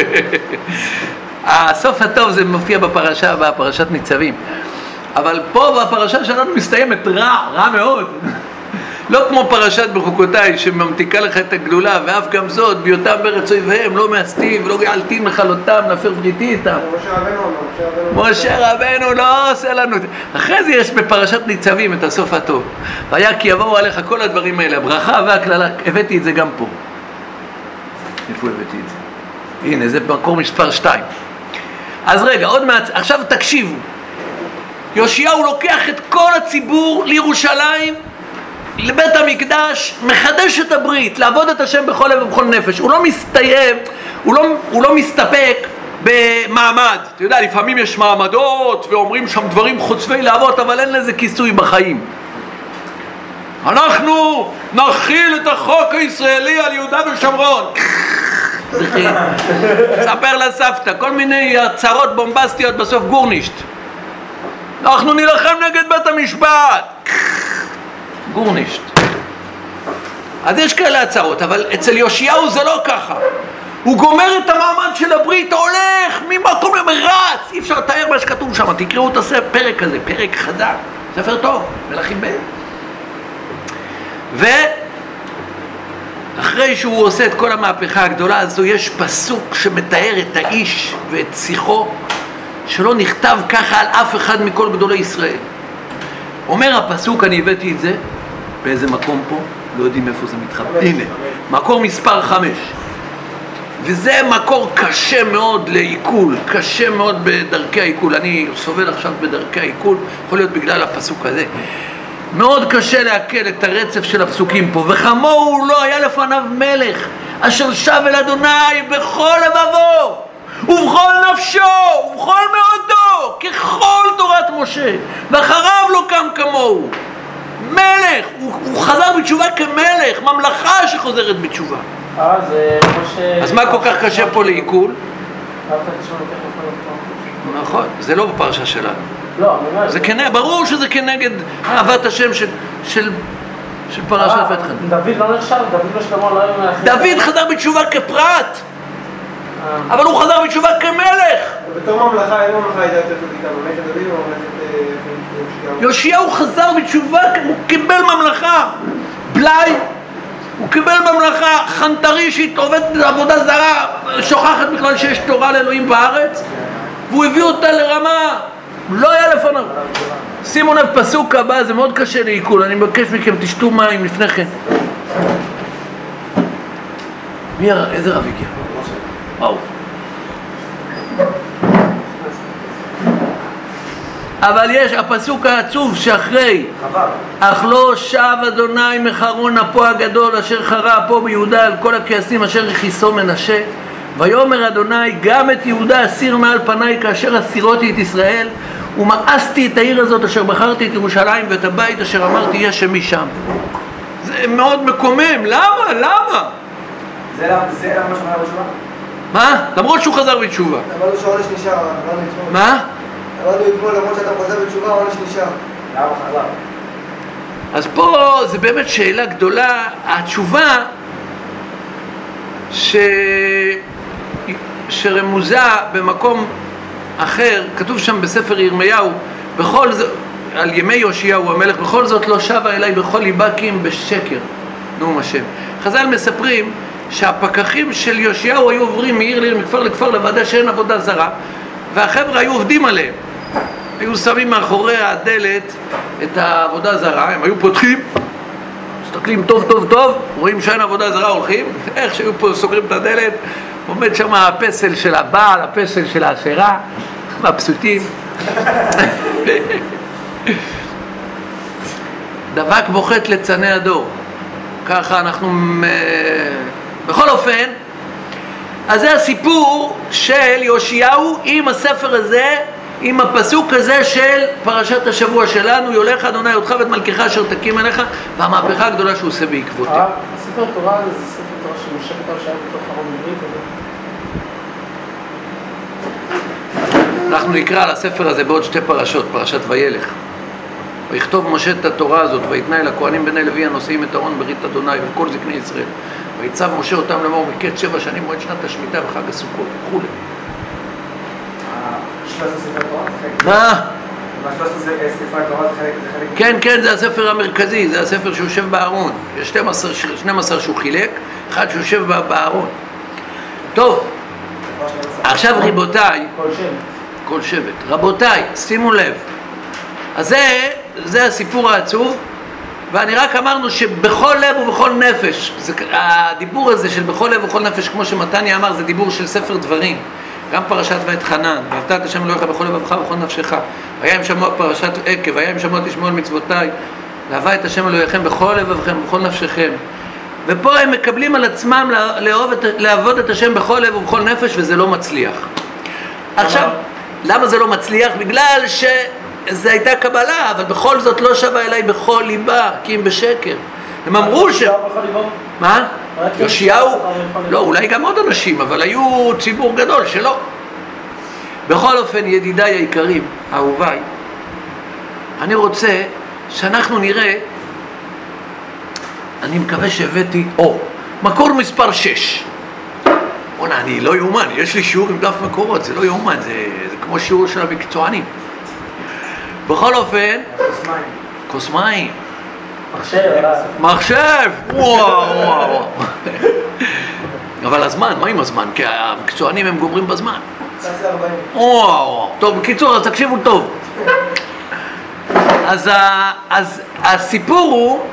הסוף הטוב זה מופיע בפרשה הבאה, פרשת ניצבים. אבל פה בפרשה שלנו מסתיימת רע, רע מאוד. לא כמו פרשת בחוקותיי שממתיקה לך את הגלולה, ואף גם זאת, בהיותם בארץ אויביהם, לא מאסתים ולא געלתים לכלותם, להפר בריתי איתם. משה רבנו, משה רבנו לא עושה לנו. אחרי זה יש בפרשת ניצבים את הסוף הטוב. והיה כי יבואו עליך כל הדברים האלה, הברכה והכללה. הבאתי את זה גם פה. איפה הבאתי את זה? הנה, זה מקור מספר שתיים. אז רגע, עוד מעט, עכשיו תקשיבו. יאשיהו לוקח את כל הציבור לירושלים, לבית המקדש, מחדש את הברית, לעבוד את השם בכל לב ובכל נפש. הוא לא מסתיים, הוא לא, הוא לא מסתפק במעמד. אתה יודע, לפעמים יש מעמדות ואומרים שם דברים חוצבי להבות, אבל אין לזה כיסוי בחיים. אנחנו נכיל את החוק הישראלי על יהודה ושומרון. ספר לסבתא, כל מיני הצהרות בומבסטיות בסוף גורנישט. אנחנו נלחם נגד בית המשפט. גורנישט. אז יש כאלה הצהרות, אבל אצל יאשיהו זה לא ככה. הוא גומר את המעמד של הברית, הולך ממקום למרץ. אי אפשר לתאר מה שכתוב שם, תקראו את הפרק הזה, פרק חזק, ספר טוב, מלכים ב'. ואחרי שהוא עושה את כל המהפכה הגדולה הזו, יש פסוק שמתאר את האיש ואת שיחו, שלא נכתב ככה על אף אחד מכל גדולי ישראל. אומר הפסוק, אני הבאתי את זה, באיזה מקום פה, לא יודעים איפה זה מתחבא. הנה, מקור מספר חמש. וזה מקור קשה מאוד לעיכול, קשה מאוד בדרכי העיכול. אני סובל עכשיו בדרכי העיכול, יכול להיות בגלל הפסוק הזה. מאוד קשה להקל את הרצף של הפסוקים פה. וכמוהו לא היה לפניו מלך אשר שב אל אדוני בכל לבבו ובכל נפשו ובכל מאודו ככל תורת משה, ואחריו לא קם כמוהו. מלך, הוא, הוא חזר בתשובה כמלך, ממלכה שחוזרת בתשובה. אה, זה כמו ש... אז מה כל כך קשה פה לעיכול? אהבת את השם אלוקיך בכל לבבך. נכון, זה לא בפרשה שלנו. לא, אני אומר... זה כנגד, ברור שזה כנגד אהבת השם של, של, של פרשת ותחנון. דוד לא נחשב, דוד לא שלמה לא היו מאחרים. דוד חזר בתשובה כפרט, אבל הוא חזר בתשובה כמלך. ובתור ממלכה, אין ממלכה הייתה יותר צדיקה, ממלכת דוד או ממלכת יאשיהו? יאשיהו חזר בתשובה, הוא קיבל ממלכה. בלאי, הוא קיבל ממלכה. חנטרישית, עובדת עבודה זרה, שוכחת בכלל שיש תורה לאלוהים בארץ, והוא הביא אותה לרמה, לא היה לפניו. שימו לב, פסוק הבא, זה מאוד קשה לעיכול, אני מבקש מכם, תשתו מים לפני כן. מי, איזה רב הגיע? וואו. אבל יש הפסוק העצוב שאחרי, אך לא שב אדוני מחרון אפו הגדול אשר חרה אפו ביהודה על כל הכעסים אשר הכיסו מנשה, ויאמר אדוני גם את יהודה אסיר מעל פניי כאשר אסירותי את ישראל, ומאסתי את העיר הזאת אשר בחרתי את ירושלים ואת הבית אשר אמרתי יהיה שמי שם. זה מאוד מקומם. למה? למה? זה למה שהוא חזר בתשובה? מה? למרות שהוא חזר בתשובה. אבל הוא שעונש נשאר, אמרנו אתמול. מה? אמרנו אתמול, למרות שאתה חוזר בתשובה, העונש נשאר. למה חזר? אז פה זה באמת שאלה גדולה. התשובה ש... שרמוזה במקום אחר, כתוב שם בספר ירמיהו, בכל זאת, על ימי יאשיהו המלך, בכל זאת לא שבה אליי בכל ליבה כי אם בשקר, נאום השם. חז"ל מספרים שהפקחים של יאשיהו היו עוברים מעיר לעיר, מכפר לכפר, לוודא שאין עבודה זרה, והחבר'ה היו עובדים עליהם, היו שמים מאחורי הדלת את העבודה זרה, הם היו פותחים, מסתכלים טוב טוב טוב, רואים שאין עבודה זרה, הולכים, איך שהיו פה סוגרים את הדלת, עומד שם הפסל של הבעל, הפסל של האשרה, מבסוטים. דבק בוחט לצני הדור. ככה אנחנו... בכל אופן, אז זה הסיפור של יאשיהו עם הספר הזה, עם הפסוק הזה של פרשת השבוע שלנו, יולך אדוני אותך ואת מלכך אשר תקים אליך, והמהפכה הגדולה שהוא עושה בעקבותיה. הספר תורה זה ספר תורה שמשה כתב שהיה בתוך ארון הברית. אנחנו נקרא על הספר הזה בעוד שתי פרשות, פרשת וילך. ויכתוב משה את התורה הזאת, ויתנה אל הכהנים בני לוי הנושאים את ארון ברית אדוני וכל זקני ישראל. ויצב משה אותם לאמור מקץ שבע שנים מועד שנת השמיטה וחג הסוכות וכולי. מה? כן, כן, זה הספר המרכזי, זה הספר שיושב בארון. יש שנים עשר שהוא חילק, אחד שיושב בארון. טוב, עכשיו רבותיי, כל שבט. כל שבט. רבותיי, שימו לב. אז זה, זה הסיפור העצוב, ואני רק אמרנו שבכל לב ובכל נפש, זה, הדיבור הזה של בכל לב ובכל נפש, כמו שמתניה אמר, זה דיבור של ספר דברים. גם פרשת ואתחנן, ואהבת את השם אלוהיך בכל לבבך ובכל נפשך. והיה אם שמוע פרשת עקב, והיה אם שמוע תשמעו על מצוותיי, ואהבה את השם אלוהיכם בכל לבבכם ובכל נפשכם. ופה הם מקבלים על עצמם לאהוב את, לעבוד את השם בכל לב ובכל נפש, וזה לא מצליח. עכשיו, למה זה לא מצליח? בגלל שזה הייתה קבלה, אבל בכל זאת לא שבה אליי בכל ליבה, כי אם בשקר. הם אמרו ש... מה? יאשיהו? לא, אולי גם עוד אנשים, אבל היו ציבור גדול שלא. בכל אופן, ידידיי היקרים, אהוביי, אני רוצה שאנחנו נראה, אני מקווה שהבאתי, או, מקור מספר שש. עונה, אני לא יאומן, יש לי שיעור עם דף מקורות, זה לא יאומן, זה, זה כמו שיעור של המקצוענים. בכל אופן, כוס מים. כוס מים. מחשב. מחשב! וואו, וואו. אבל הזמן, מה עם הזמן? כי המקצוענים הם גומרים בזמן. צעצה ארבעים. וואו, טוב, בקיצור, אז תקשיבו טוב. אז, אז הסיפור הוא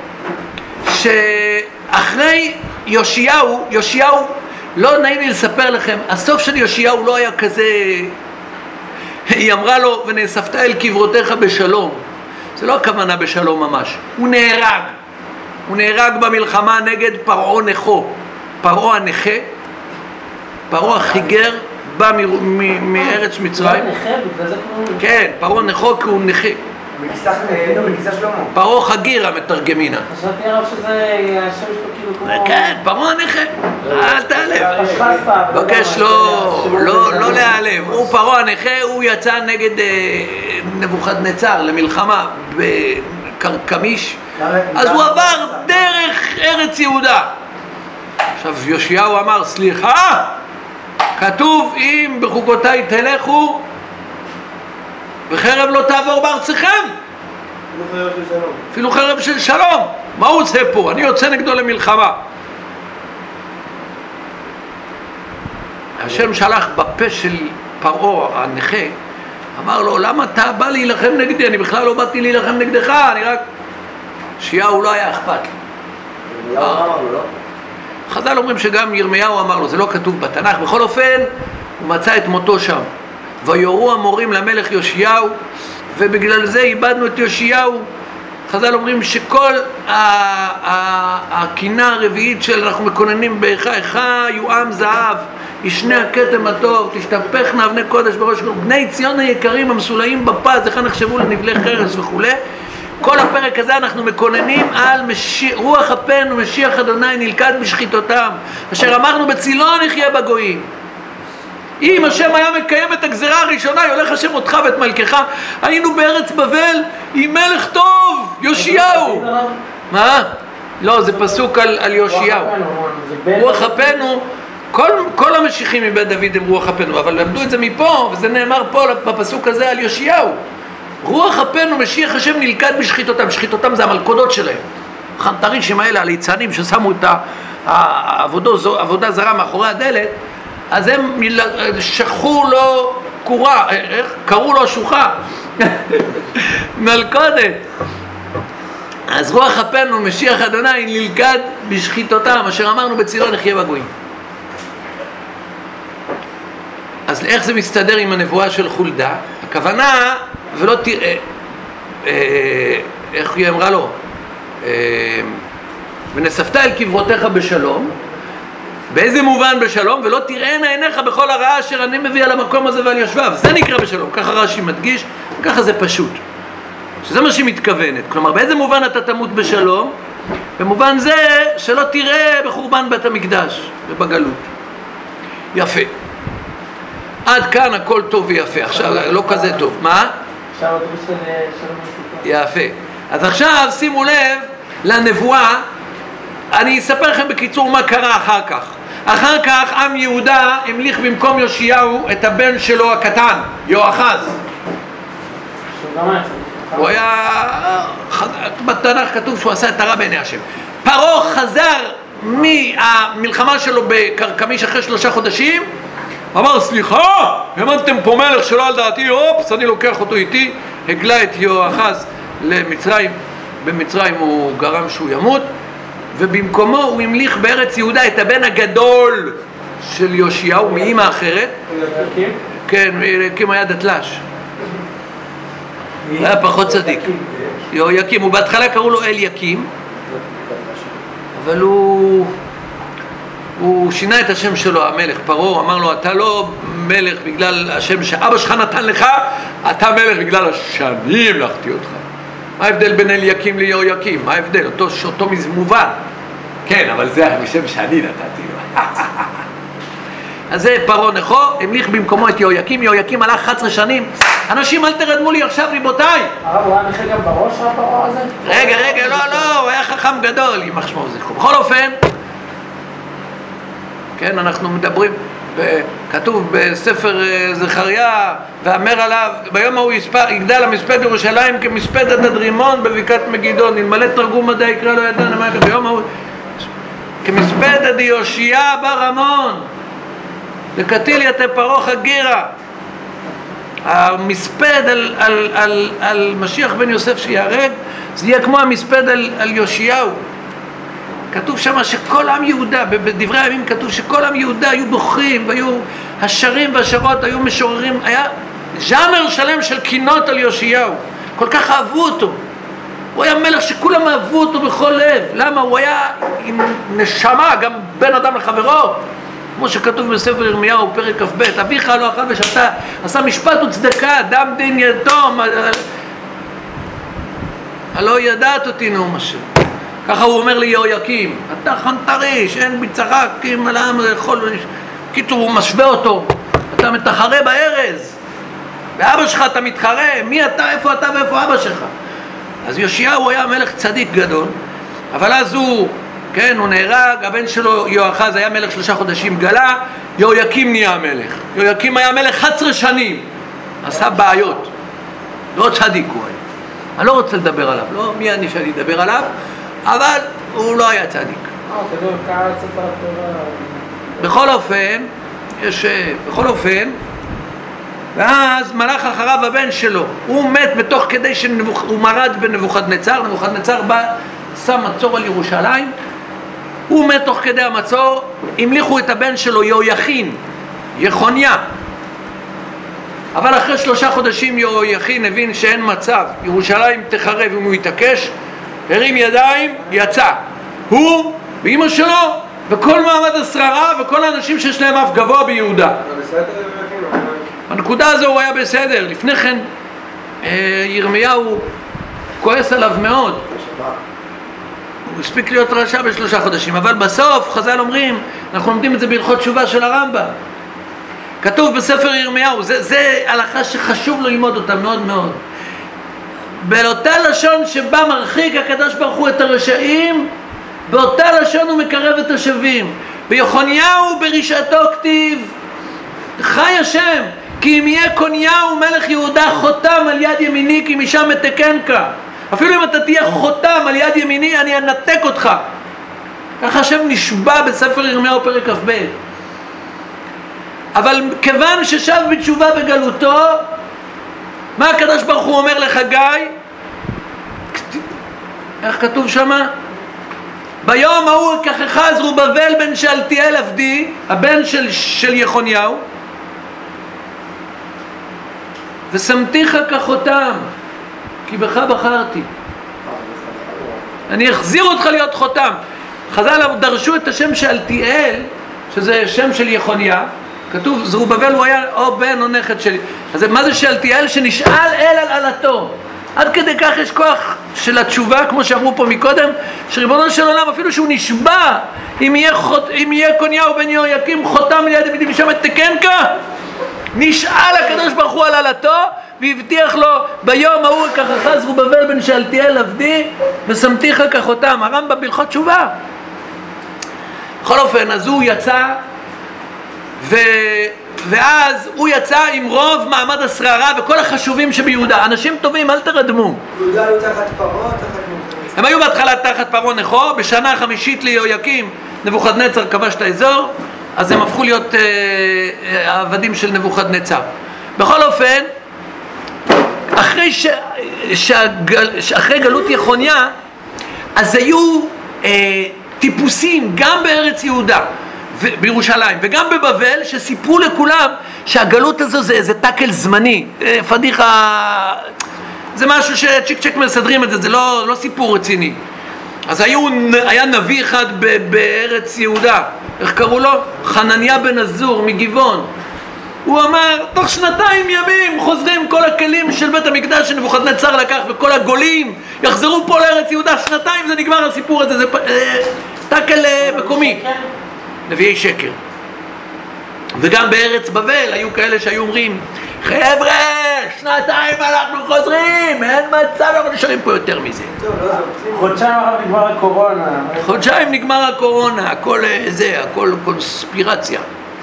שאחרי יאשיהו, יאשיהו, לא נעים לי לספר לכם, הסוף של יאשיהו לא היה כזה, היא אמרה לו, ונאספת אל קברותיך בשלום. זה לא הכוונה בשלום ממש, הוא נהרג. הוא נהרג במלחמה נגד פרעה נכו. פרעה הנכה, פרעה החיגר, בא מארץ מצרים. כן, פרעה נכו כי הוא נכה. בכיסא שלמה. פרעה חגירה מתרגמינה. חשבתי הרב שזה השם שלו כאילו כמו... כן, פרעה הנכה. אל תעלב. בקש לא להיעלב. הוא פרעה הנכה, הוא יצא נגד נבוכדנצר למלחמה בקרקמיש. אז הוא עבר דרך ארץ יהודה. עכשיו יאשיהו אמר, סליחה, כתוב אם בחוקותיי תלכו וחרב לא תעבור בארצכם. אפילו חרב של שלום. מה הוא עושה פה? אני יוצא נגדו למלחמה. השם שלח בפה של פרעה הנכה, אמר לו, למה אתה בא להילחם נגדי? אני בכלל לא באתי להילחם נגדך, אני רק... יאשיהו לא היה אכפת לי. ירמיהו אמר לו, לא? חז"ל אומרים שגם ירמיהו אמר לו, זה לא כתוב בתנ"ך. בכל אופן, הוא מצא את מותו שם. ויורו המורים למלך יאשיהו, ובגלל זה איבדנו את יאשיהו. חז"ל אומרים שכל הקינה הרביעית של אנחנו מקוננים באיכה, איכה יועם זהב, ישנה הכתם הטוב, תשתפכנה אבני קודש בראש, בני ציון היקרים המסולאים בפז, איך נחשבו לנבלי חרס וכו'. כל הפרק הזה אנחנו מקוננים על משיח, רוח אפנו משיח אדוני נלכד בשחיתותם, אשר אמרנו בצילון יחיה בגויים. אם השם היה מקיים את הגזרה הראשונה, יולך השם אותך ואת מלכך, היינו בארץ בבל עם מלך טוב, יאשיהו. מה? לא, זה פסוק על, על יאשיהו. רוח אפנו, כל, כל המשיחים מבית דוד הם רוח אפנו, אבל למדו את זה מפה, וזה נאמר פה בפסוק הזה על יאשיהו. רוח אפנו משיח השם נלכד בשחיתותם. שחיתותם זה המלכודות שלהם, החנטרישים האלה, הליצנים ששמו את העבודה, עבודה זרה מאחורי הדלת, אז הם שכחו לו קורה, איך? קראו לו שוחה מלכודת. אז רוח אפנו משיח אדוני נלכד בשחיתותם, אשר אמרנו בצילון יחיה בגויים. אז איך זה מסתדר עם הנבואה של חולדה? הכוונה, ולא תראה, אה, איך היא אמרה לו? אה, ונספת אל קברותיך בשלום. באיזה מובן בשלום? ולא תראינה עיניך בכל הרעה אשר אני מביא על המקום הזה ועל יושביו. זה נקרא בשלום. ככה רש"י מדגיש, וככה זה פשוט. שזה מה שהיא מתכוונת. כלומר, באיזה מובן אתה תמות בשלום? במובן זה שלא תראה בחורבן בית המקדש ובגלות. יפה. עד כאן הכל טוב ויפה. עכשיו, לא כזה טוב. מה? עכשיו אתה בשביל שלום. יפה. אז עכשיו שימו לב לנבואה. אני אספר לכם בקיצור מה קרה אחר כך. אחר כך עם יהודה המליך במקום יאשיהו את הבן שלו הקטן, יואחז. הוא היה, בתנ"ך כתוב שהוא עשה את הרע בעיני השם. פרעה חזר מהמלחמה שלו בקרקמיש אחרי שלושה חודשים, אמר סליחה, העמדתם פה מלך שלא על דעתי, אופס, אני לוקח אותו איתי, הגלה את יואחז למצרים, במצרים הוא גרם שהוא ימות, ובמקומו הוא המליך בארץ יהודה את הבן הגדול של יאשיהו מאמא אחרת. יקים? כן, יקים היה דתל"ש, היה פחות צדיק. יקים, הוא בהתחלה קראו לו אל יקים, אבל הוא הוא שינה את השם שלו, המלך. פרעה אמר לו, אתה לא מלך בגלל השם שאבא שלך נתן לך, אתה מלך בגלל שאני המלכתי אותך. מה ההבדל בין אל יקים ליהויקים? מה ההבדל? אותו, אותו מובן. כן, אבל זה השם שאני נתתי לו. אז זה פרעה נכו, המליך במקומו את יהויקים. יהויקים הלך אחת עשרה שנים. אנשים, אל תרדמו לי עכשיו, ריבותיי. הרב, הוא היה נכה גם בראש הפרעה הזה? רגע, רגע, לא, לא, הוא היה חכם גדול, יימח שמו וזכרו. בכל אופן, כן, אנחנו מדברים, כתוב בספר זכריה, ואמר עליו, ביום ההוא יגדל המספד ירושלים כמספד עד רימון בבקעת מגידון, נלמלא תרגום מדעי יקרא לו ידן, ביום ההוא כמספד עד יאשיה בר עמון לקטיל יתה פרעה חגירה. המספד על, על, על, על משיח בן יוסף שיהרג, זה יהיה כמו המספד על, על יאשיהו. כתוב שם שכל עם יהודה, בדברי הימים כתוב שכל עם יהודה היו בוכים, והיו השרים והשרות, היו משוררים, היה ז'אנר שלם של קינות על יאשיהו. כל כך אהבו אותו. הוא היה מלך שכולם אהבו אותו בכל לב. למה? הוא היה עם נשמה, גם בן אדם לחברו. כמו שכתוב בספר ירמיהו, פרק כ"ב, אביך לא אכל ושתה, עשה משפט וצדקה, דם דין יתום, הלא ידעת אותי נאום השם. ככה הוא אומר ליהויקים, אתה חנטריש, אין ביצחק, אם לעם לאכול, קיצור הוא משווה אותו, אתה מתחרה בארז, ואבא שלך אתה מתחרה, מי אתה, איפה אתה ואיפה אבא שלך? אז יאשיהו היה מלך צדיק גדול, אבל אז הוא, כן, הוא נהרג, הבן שלו יהואחז היה מלך שלושה חודשים גלה, יהויקים נהיה מלך. יהויקים היה מלך אחת עשרה שנים, עשה בעיות, לא צדיק הוא היה. אני לא רוצה לדבר עליו, לא מי אני שאני אדבר עליו, אבל הוא לא היה צדיק. בכל אופן, יש, בכל אופן, ואז מלך אחריו הבן שלו, הוא מת בתוך כדי שהוא מרד בנבוכדנצר, נבוכדנצר בא, שם מצור על ירושלים, הוא מת תוך כדי המצור, המליכו את הבן שלו יהויכין, יחוניה, אבל אחרי שלושה חודשים יהויכין הבין שאין מצב, ירושלים תחרב אם הוא יתעקש, הרים ידיים, יצא, הוא ואמא שלו וכל מעמד השררה וכל האנשים שיש להם אף גבוה ביהודה. בנקודה הזו הוא היה בסדר. לפני כן ירמיהו כועס עליו מאוד, הוא הספיק להיות רשע בשלושה חודשים, אבל בסוף חז"ל אומרים, אנחנו לומדים את זה בהלכות תשובה של הרמב"ם, כתוב בספר ירמיהו, זה, זה הלכה שחשוב ללמוד אותה מאוד מאוד, באותה לשון שבה מרחיק הקדוש ברוך הוא את הרשעים, באותה לשון הוא מקרב את השווים. ביחוניהו ברשעתו כתיב, חי השם, כי אם יהיה קוניהו מלך יהודה חותם על יד ימיני, כי משם אתקנך. אפילו אם אתה תהיה חותם על יד ימיני, אני אנתק אותך. ככה השם נשבע בספר ירמיהו פרק כ"ב. אבל כיוון ששב בתשובה בגלותו, מה הקדוש ברוך הוא אומר לחגי? איך כתוב שמה? ביום ההוא אקחך זרובבל בן שאלתיאל עבדי, הבן של, של יחוניהו, ושמתיך כחותם, כי בך בחרתי. אני אחזיר אותך להיות חותם. חז"ל דרשו את השם שאלתיאל, שזה שם של יחוניה, כתוב זרובבל הוא היה או בן או נכד שלי. אז מה זה שאלתיאל? שנשאל אל על עלתו. עד כדי כך יש כוח של התשובה, כמו שאמרו פה מקודם, שריבונו של עולם אפילו שהוא נשבע, אם יהיה, חוט, אם יהיה קוניהו בן יהויקים חותם ליד ימיני משם אתקנך, נשאל הקדוש ברוך הוא על עלתו והבטיח לו ביום ההוא אקחך זרובבל בן שאלתיאל עבדי ושמתיך כחותם. הרמב"ם בהלכות תשובה. בכל אופן, אז הוא יצא ו... ואז הוא יצא עם רוב מעמד השררה וכל החשובים שביהודה. אנשים טובים, אל תרדמו. יהודה היו תחת פרעה, תחת מלך. הם היו בהתחלה תחת פרעה נכו, בשנה החמישית ליהויקים נבוכדנצר כבש את האזור, אז הם הפכו להיות אה, אה, עבדים של נבוכדנצר. בכל אופן, אחרי, ש... שהגל... אחרי גלות יחוניה, אז היו אה, טיפוסים גם בארץ יהודה, בירושלים וגם בבבל, שסיפרו לכולם שהגלות הזו זה איזה טקל זמני, פדיחה, זה משהו שצ'יק צ'יק מסדרים את זה, זה לא, לא סיפור רציני. אז היו, היה נביא אחד ב, בארץ יהודה, איך קראו לו? חנניה בן עזור מגבעון. הוא אמר, תוך שנתיים ימים חוזרים כל הכלים של בית המקדש שנבוכדנצר לקח וכל הגולים יחזרו פה לארץ יהודה, שנתיים זה נגמר הסיפור הזה, זה טקל מקומי. נביאי שקר. וגם בארץ בבל היו כאלה שהיו אומרים, חבר'ה, שנתיים אנחנו חוזרים, אין מצב, אנחנו נשארים פה יותר מזה. חודשיים אחר נגמר הקורונה. חודשיים נגמר הקורונה, הכל זה, הכל קונספירציה.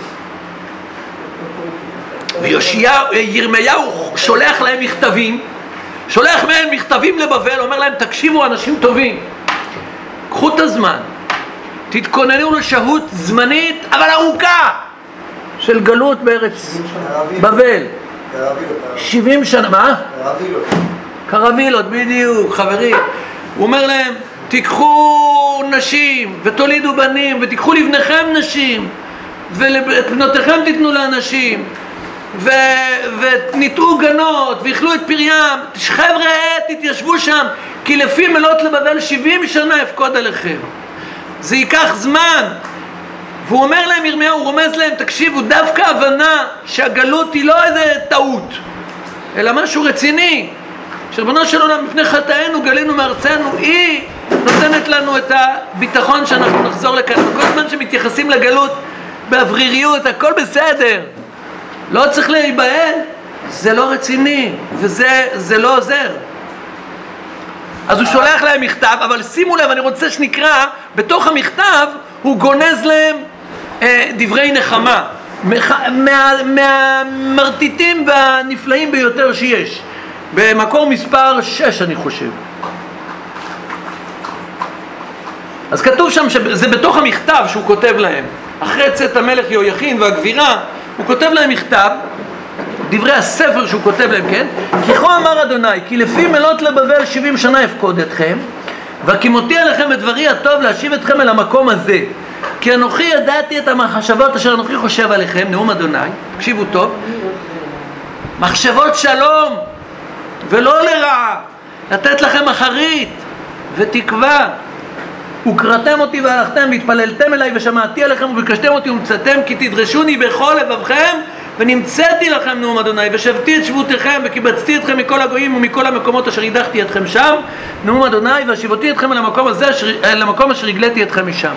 וירמיהו שולח להם מכתבים, שולח מהם מכתבים לבבל, אומר להם, תקשיבו אנשים טובים, קחו את הזמן, תתכוננו לשהות זמנית אבל ארוכה של גלות בארץ בבל. שבעים שנה. מה? קרווילות. קרווילות, בדיוק, חברים. הוא אומר להם, תיקחו נשים ותולידו בנים ותיקחו לבניכם נשים ואת בנותיכם תיתנו לאנשים ו... וניטעו גנות ואכלו את פריים, חבר'ה תתיישבו שם, כי לפי מלות לבבל שבעים שנה אפקוד עליכם, זה ייקח זמן. והוא אומר להם, ירמיהו, הוא רומז להם, תקשיבו, דווקא הבנה שהגלות היא לא איזה טעות, אלא משהו רציני, שרבנו של עולם מפני חטאינו גלינו מארצנו, היא נותנת לנו את הביטחון שאנחנו נחזור לכאן. כל זמן שמתייחסים לגלות באווריריות, הכל בסדר, לא צריך להיבהל, זה לא רציני וזה זה לא עוזר. אז הוא שולח להם מכתב, אבל שימו לב, אני רוצה שנקרא בתוך המכתב, הוא גונז להם אה, דברי נחמה מהמרטיטים מה, והנפלאים ביותר שיש, במקור מספר שש אני חושב. אז כתוב שם שזה בתוך המכתב שהוא כותב להם אחרי צאת המלך יהויכין והגבירה, הוא כותב להם מכתב, דברי הספר שהוא כותב להם, כן? כי כה אמר אדוני, כי לפי מלות לבבל שבעים שנה אפקוד אתכם, והקימותי עליכם את דברי הטוב להשיב אתכם אל המקום הזה, כי אנוכי ידעתי את המחשבות אשר אנוכי חושב עליכם, נאום אדוני, תקשיבו טוב, מחשבות שלום ולא לרעה, לתת לכם אחרית ותקווה. וקראתם אותי והלכתם והתפללתם אליי ושמעתי עליכם וביקשתם אותי ומצאתם, כי תדרשוני בכל לבבכם ונמצאתי לכם, נאום אדוני, ושבתי את שבותיכם וקיבצתי אתכם מכל הגויים ומכל המקומות אשר הדחתי אתכם שם, נאום אדוני, והשיבותי אתכם אל המקום הזה, אל המקום אשר הגליתי אתכם משם.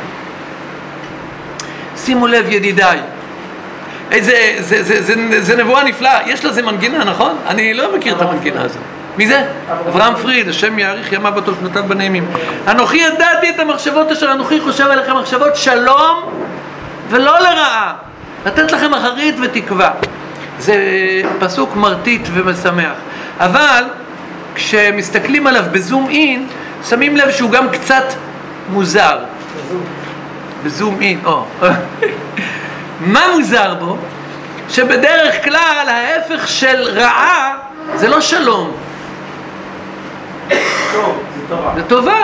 שימו לב ידידיי, איזה, זה, זה, זה, זה, זה נבואה נפלאה. יש לזה מנגינה, נכון? אני לא מכיר את המנגינה הזאת. מי זה? אברהם פריד, השם יאריך ימיו בטוב שנותיו בנעימים. אנוכי ידעתי את המחשבות אשר אנוכי חושב עליכם, מחשבות שלום ולא לרעה, לתת לכם אחרית ותקווה. זה פסוק מרטיט ומשמח, אבל כשמסתכלים עליו בזום אין שמים לב שהוא גם קצת מוזר. בזום אין, או מה מוזר בו? שבדרך כלל ההפך של רעה זה לא שלום, טוב, זה טובה. זה טובה.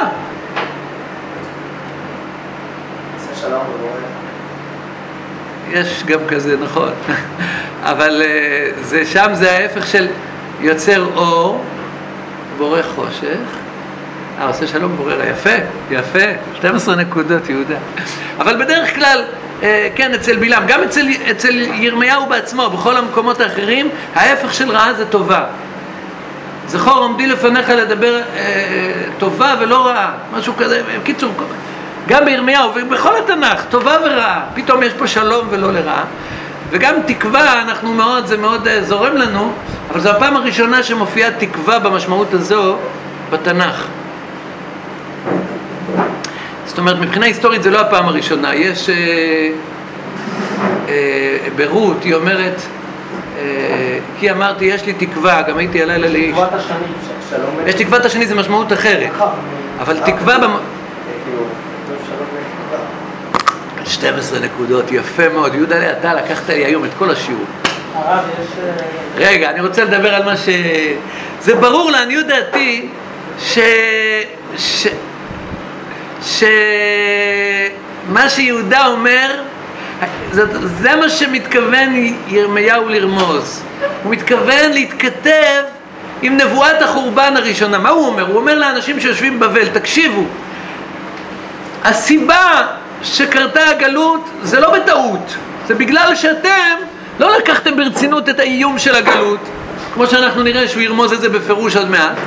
זה שלום ובורא. יש גם כזה, נכון. אבל זה, שם זה ההפך של יוצר אור, בורא חושך. אה, עושה שלום ובורא רע. יפה, יפה. שתים עשרה נקודות, יהודה. אבל בדרך כלל, כן, אצל בלעם, גם אצל, אצל ירמיהו בעצמו, בכל המקומות האחרים, ההפך של רעה זה טובה. זכור עומדי לפניך לדבר אה, טובה ולא רעה, משהו כזה, קיצור, גם בירמיהו ובכל התנ"ך, טובה ורעה, פתאום יש פה שלום ולא לרעה. וגם תקווה, אנחנו מאוד, זה מאוד זורם לנו, אבל זו הפעם הראשונה שמופיעה תקווה במשמעות הזו בתנ"ך. זאת אומרת, מבחינה היסטורית זה לא הפעם הראשונה. יש אה, אה, ברות, היא אומרת, אה, כי אמרתי יש לי תקווה, גם הייתי הלילה לאיש. תקוות השני, שלום. יש תקוות השני, זה משמעות אחרת. אבל תקווה במ... שתים עשרה נקודות, יפה מאוד. יהודה, אתה לקחת לי היום את כל השיעור. הרב, יש... רגע, אני רוצה לדבר על מה ש... זה ברור לעניות דעתי ש... ש... שמה שיהודה אומר, זה, זה מה שמתכוון ירמיהו לרמוז. הוא מתכוון להתכתב עם נבואת החורבן הראשונה. מה הוא אומר? הוא אומר לאנשים שיושבים בבל, תקשיבו, הסיבה שקרתה הגלות זה לא בטעות, זה בגלל שאתם לא לקחתם ברצינות את האיום של הגלות, כמו שאנחנו נראה שהוא ירמוז את זה בפירוש עוד מעט.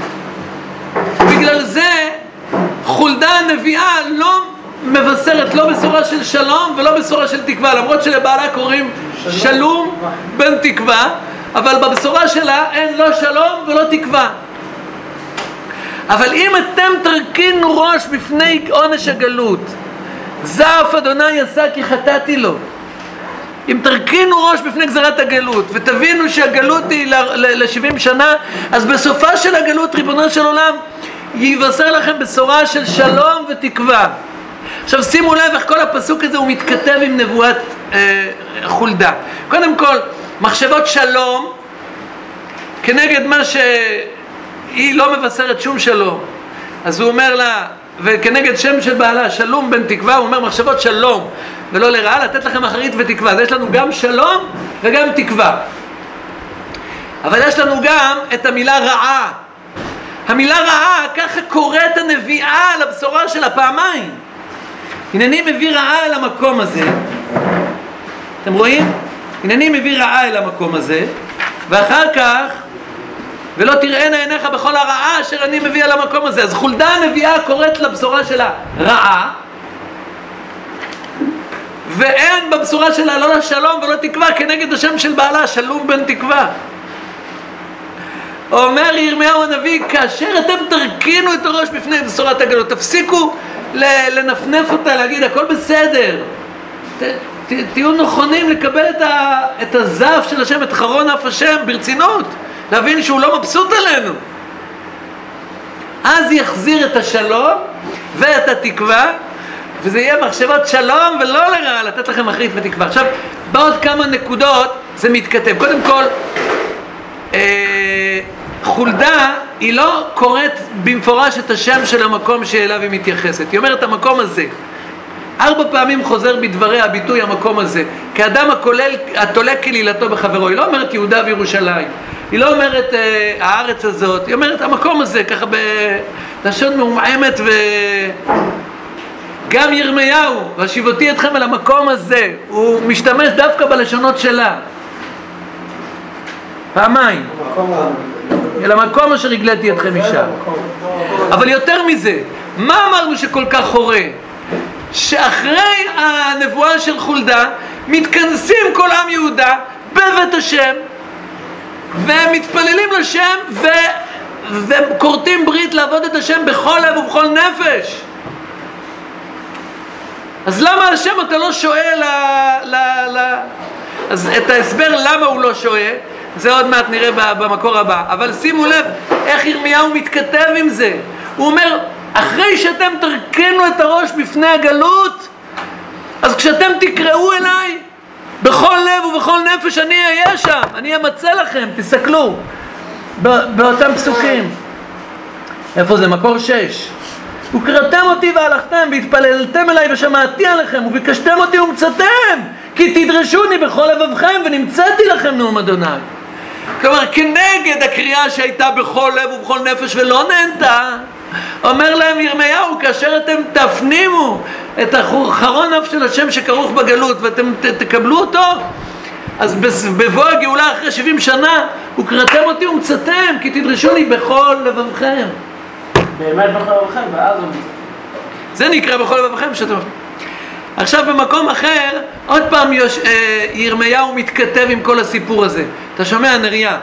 בגלל זה חולדה הנביאה לא מבשרת לא בשורה של שלום ולא בשורה של תקווה, למרות שלבעלה קוראים שלום בן תקווה, אבל בבשורה שלה אין לא שלום ולא תקווה. אבל אם אתם תרכינו ראש בפני עונש הגלות, זעף אדוני עשה כי חטאתי לו, אם תרכינו ראש בפני גזרת הגלות ותבינו שהגלות היא ל-שבעים שנה, אז בסופה של הגלות ריבונו של עולם יבשר לכם בשורה של שלום ותקווה. עכשיו שימו לב איך כל הפסוק הזה הוא מתכתב עם נבואת אה, חולדה. קודם כל, מחשבות שלום כנגד מה שהיא לא מבשרת שום שלום, אז הוא אומר לה, וכנגד שם של בעלה שלום בן תקווה, הוא אומר מחשבות שלום ולא לרעה, לתת לכם אחרית ותקווה. אז יש לנו גם שלום וגם תקווה. אבל יש לנו גם את המילה רעה. המילה רעה, ככה קוראת הנביאה על הבשורה של הפעמיים. הנני מביא רעה אל המקום הזה. אתם רואים? הנני מביא רעה אל המקום הזה, ואחר כך, ולא תראינה עיניך בכל הרעה אשר אני מביא אל המקום הזה. אז חולדה הנביאה קוראת לבשורה שלה רעה, ואין בבשורה שלה לא לשלום ולא תקווה כנגד השם של בעלה, שלום בן תקווה. אומר ירמיהו הנביא, כאשר אתם תרכינו את הראש בפני בשורת הגלות, תפסיקו לנפנף אותה, להגיד הכל בסדר, ת, ת, תהיו נכונים לקבל את, ה, את הזף של השם, את חרון אף השם ברצינות, להבין שהוא לא מבסוט עלינו. אז יחזיר את השלום ואת התקווה, וזה יהיה מחשבות שלום ולא לרעה, לתת לכם אחרית ותקווה. עכשיו, בעוד כמה נקודות זה מתכתב. קודם כל, אה, חולדה היא לא קוראת במפורש את השם של המקום שאליו היא מתייחסת. היא אומרת המקום הזה. ארבע פעמים חוזר בדבריה הביטוי המקום הזה. כאדם הכולל, התולה כלילתו בחברו. היא לא אומרת יהודה וירושלים. היא לא אומרת אה, הארץ הזאת. היא אומרת המקום הזה, ככה בלשון מעומעמת ו... גם ירמיהו, והשיבותי אתכם אל המקום הזה, הוא משתמש דווקא בלשונות שלה. פעמיים. אל המקום אשר הגליתי אתכם משם. אבל יותר מזה, מה אמרנו שכל כך חורה? שאחרי הנבואה של חולדה, מתכנסים כל עם יהודה בבית השם, והם מתפללים לשם, ו... וקורטים ברית לעבוד את השם בכל לב ובכל נפש. אז למה השם אתה לא שואל ל... ל... ל... אז את ההסבר למה הוא לא שואל, זה עוד מעט נראה במקור הבא. אבל שימו לב איך ירמיהו מתכתב עם זה. הוא אומר, אחרי שאתם תרכנו את הראש בפני הגלות, אז כשאתם תקראו אליי, בכל לב ובכל נפש אני אהיה שם, אני אמצא לכם, תסתכלו באותם פסוקים. איפה זה? מקור שש. וקראתם אותי והלכתם והתפללתם אליי ושמעתי עליכם וביקשתם אותי ומצאתם כי תדרשוני בכל לבבכם ונמצאתי לכם נאום אדוני. כלומר כנגד הקריאה שהייתה בכל לב ובכל נפש ולא נענתה, אומר להם ירמיהו, כאשר אתם תפנימו את החרון אף של השם שכרוך בגלות ואתם ת, תקבלו אותו, אז בבוא הגאולה אחרי שבעים שנה וקראתם אותי ומצאתם כי תדרשוני בכל לבבכם. באמת בכל לבבכם, ואז הוא... זה נקרא בכל לבבכם שאתם... עכשיו במקום אחר, עוד פעם יש, אה, ירמיהו מתכתב עם כל הסיפור הזה. אתה שומע נריה?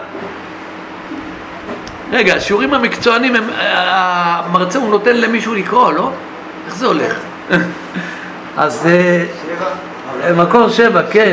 רגע, השיעורים המקצוענים, הם, המרצה הוא נותן למישהו לקרוא, לא? איך זה הולך? אז... אה, שבע? מקור שבע, כן.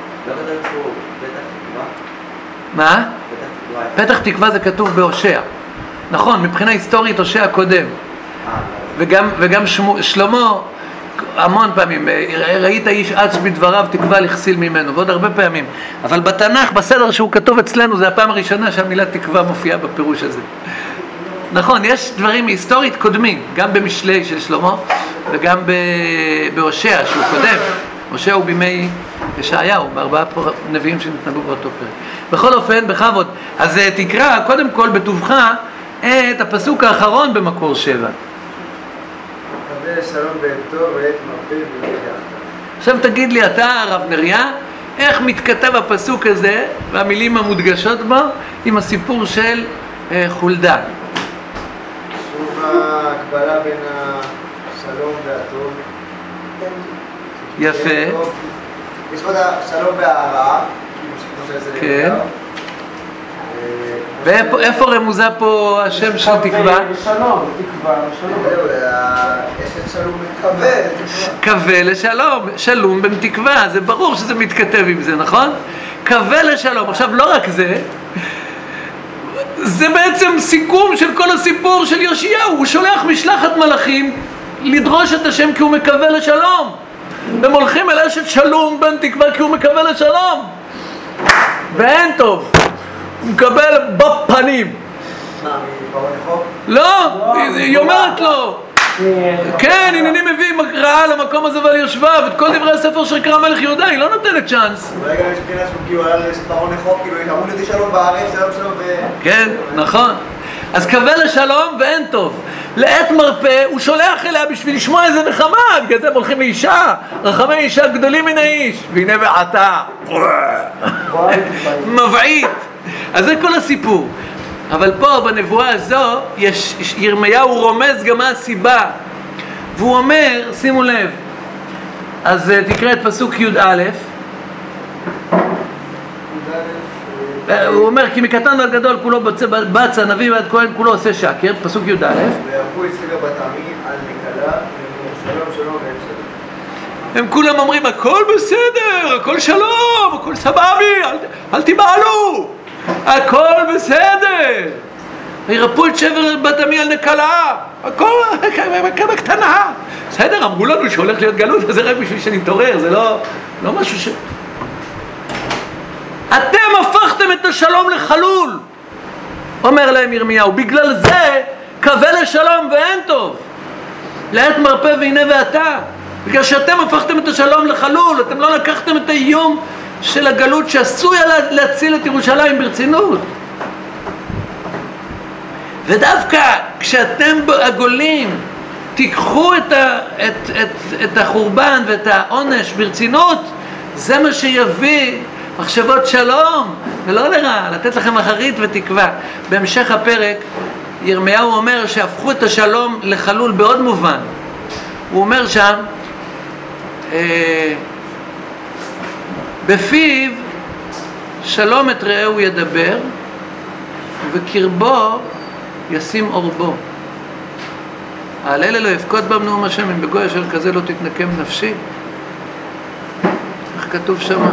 מה? פתח תקווה זה כתוב בהושע. נכון, מבחינה היסטורית הושע קודם. וגם, וגם שמו, שלמה המון פעמים, ראית איש אץ בדבריו תקווה לכסיל ממנו, ועוד הרבה פעמים. אבל בתנ"ך, בסדר שהוא כתוב אצלנו, זה הפעם הראשונה שהמילה תקווה מופיעה בפירוש הזה. נכון, יש דברים היסטורית קודמים, גם במשלי של שלמה, וגם בהושע שהוא קודם. הושע הוא בימי ישעיהו, בארבעה נביאים שנתנבאו באותו פרק. בכל אופן, בכבוד. אז תקרא, קודם כל, בטובך, את הפסוק האחרון במקור שבע. קבל שלום בעתו ועת מרפא ולגעת. עכשיו תגיד לי אתה, הרב נריה, איך מתכתב הפסוק הזה והמילים המודגשות בו עם הסיפור של אה, חולדה? שוב ההקבלה בין השלום והטוב. יפה. יש עוד השלום והרעה. כן. ואיפה רמוזה פה השם של תקווה? בשלום, תקווה, בשלום. יש את שלום מקווה. קווה לשלום, שלום בן תקווה, זה ברור שזה מתכתב עם זה, נכון? קווה לשלום. עכשיו לא רק זה, זה בעצם סיכום של כל הסיפור של יאשיהו. הוא שולח משלחת מלאכים לדרוש את השם כי הוא מקווה לשלום. הם הולכים אל אשת שלום בן תקווה כי הוא מקווה לשלום. ואין טוב. הוא מקבל בפנים. מה, מפרעה לחוק? לא, היא אומרת לו, כן, הנני מביא רעה למקום הזה ועל יושביו, את כל דברי הספר שקרא מלך יהודה, היא לא נותנת צ'אנס. אולי גם יש בחינה שהוא כאילו היה לספרון לחוק, כאילו אמרו לי שלום בארץ, שלום שלום ו... כן, נכון. אז קווה לשלום ואין טוב. לעת מרפא הוא שולח אליה בשביל לשמוע איזה נחמה, בגלל זה הם הולכים לאישה, רחמי אישה גדולים מן האיש, והנה ועתה מבעית. אז זה כל הסיפור. אבל פה בנבואה הזו יש, ירמיהו רומז גם מה הסיבה, והוא אומר, שימו לב, אז תקרא את פסוק י' א', הוא אומר, כי מקטן ועד גדול כולו בצ, הנביא ועד כהן כולו עושה שקר, פסוק י' א', וירקו יצחק בת עמי על נקלה, שלום שלום ואין שלום. הם כולם אומרים, הכל בסדר, הכל שלום, הכל סבבי, אל, אל תבעלו, הכל בסדר. וירפו את שבר בת עמי על נקלה, הכל כמה קטנה. בסדר, אמרו לנו שהולך להיות גלות, זה רק בשביל שנתעורר, זה לא, לא משהו ש... אתם הפכתם את השלום לחלול, אומר להם ירמיהו, בגלל זה קווה לשלום ואין טוב. לעת מרפא והנה ואתה. בגלל שאתם הפכתם את השלום לחלול, אתם לא לקחתם את האיום של הגלות שעשוי להציל את ירושלים ברצינות. ודווקא כשאתם הגולים תיקחו את, ה, את, את, את החורבן ואת העונש ברצינות, זה מה שיביא מחשבות שלום ולא לרע, לתת לכם אחרית ותקווה. בהמשך הפרק ירמיהו אומר שהפכו את השלום לחלול בעוד מובן. הוא אומר שם אה, בפיו שלום את רעהו ידבר וקרבו ישים אורבו. העלה לא יפקוד בם נאום השם, אם בגוי אשר כזה לא תתנקם נפשי. איך כתוב שמה?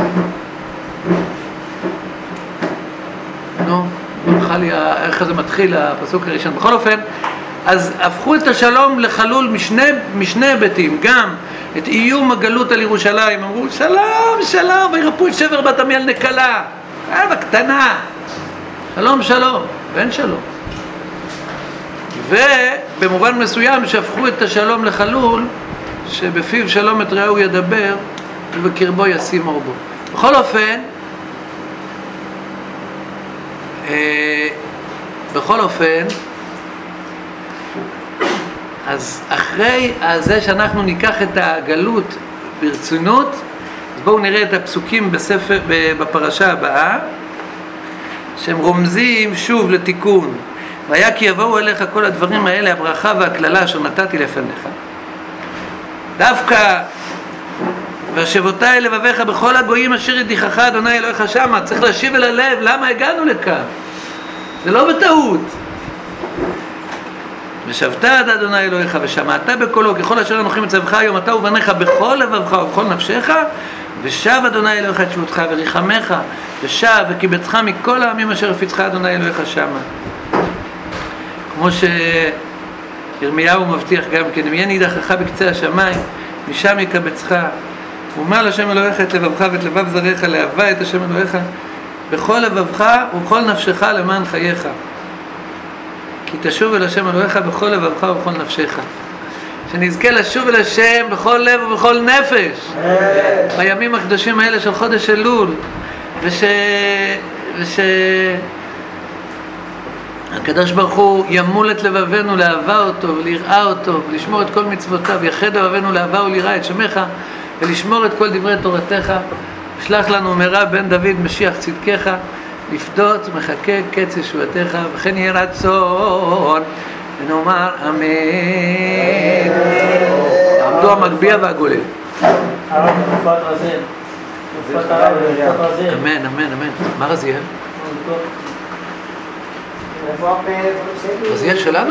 נו, הלכה לי, איך זה מתחיל הפסוק הראשון. בכל אופן, אז הפכו את השלום לחלול משני, משני היבטים, גם את איום הגלות על ירושלים, אמרו שלום שלום, וירפו את שבר בת עמי על נקלה, אה, בקטנה, שלום שלום, ואין שלום. ובמובן מסוים שהפכו את השלום לחלול, שבפיו שלום את רעהו ידבר ובקרבו ישים אורבו. בכל אופן, אה, בכל אופן, אז אחרי זה שאנחנו ניקח את הגלות ברצינות, אז בואו נראה את הפסוקים בספר, בפרשה הבאה, שהם רומזים שוב לתיקון. והיה כי יבואו אליך כל הדברים האלה, הברכה והכללה אשר נתתי לפניך. דווקא והשבותי אל לבביך בכל הגויים אשר ידיחך אדוני אלוהיך שמה. צריך להשיב אל הלב, למה הגענו לכאן? זה לא בטעות. ושבת עד אדוני אלוהיך ושמעת בקולו ככל אשר אנוכי מצווך היום אתה ובניך בכל לבבך ובכל נפשך, ושב אדוני אלוהיך את שבותך וריחמך ושב וקיבצך מכל העמים אשר הפיצך אדוני אלוהיך שמה. כמו שירמיהו מבטיח גם כן, אם יהיה נידחך בקצה השמיים משם יקבצך. ומל השם אלוהיך את לבבך ואת לבב זרעך לאהבה את השם אלוהיך בכל לבבך ובכל נפשך למען חייך, כי תשוב אל השם אלוהיך בכל לבבך ובכל נפשך. שנזכה לשוב אל השם בכל לב ובכל נפש בימים הקדושים האלה של חודש אלול, וש... וש... הקדוש ברוך הוא ימול את לבבנו לאהבה אותו וליראה אותו ולשמור את כל מצוותיו, יחד לבבנו לאהבה וליראה את שמך ולשמור את כל דברי תורתך. שלח לנו מהרה בן דוד משיח צדקך לפדות מחכה קץ ישועתך, וכן יהיה רצון ונאמר אמן. עמדו המגביה והגולל. הרב בתקופת רזיאל. בתקופת הרב בתקופת רזיאל. אמן, אמן, אמן. מה רזיאל? רזיאל שלנו?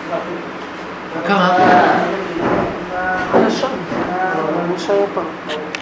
מה קרה? הלשון. מה שהיה פעם.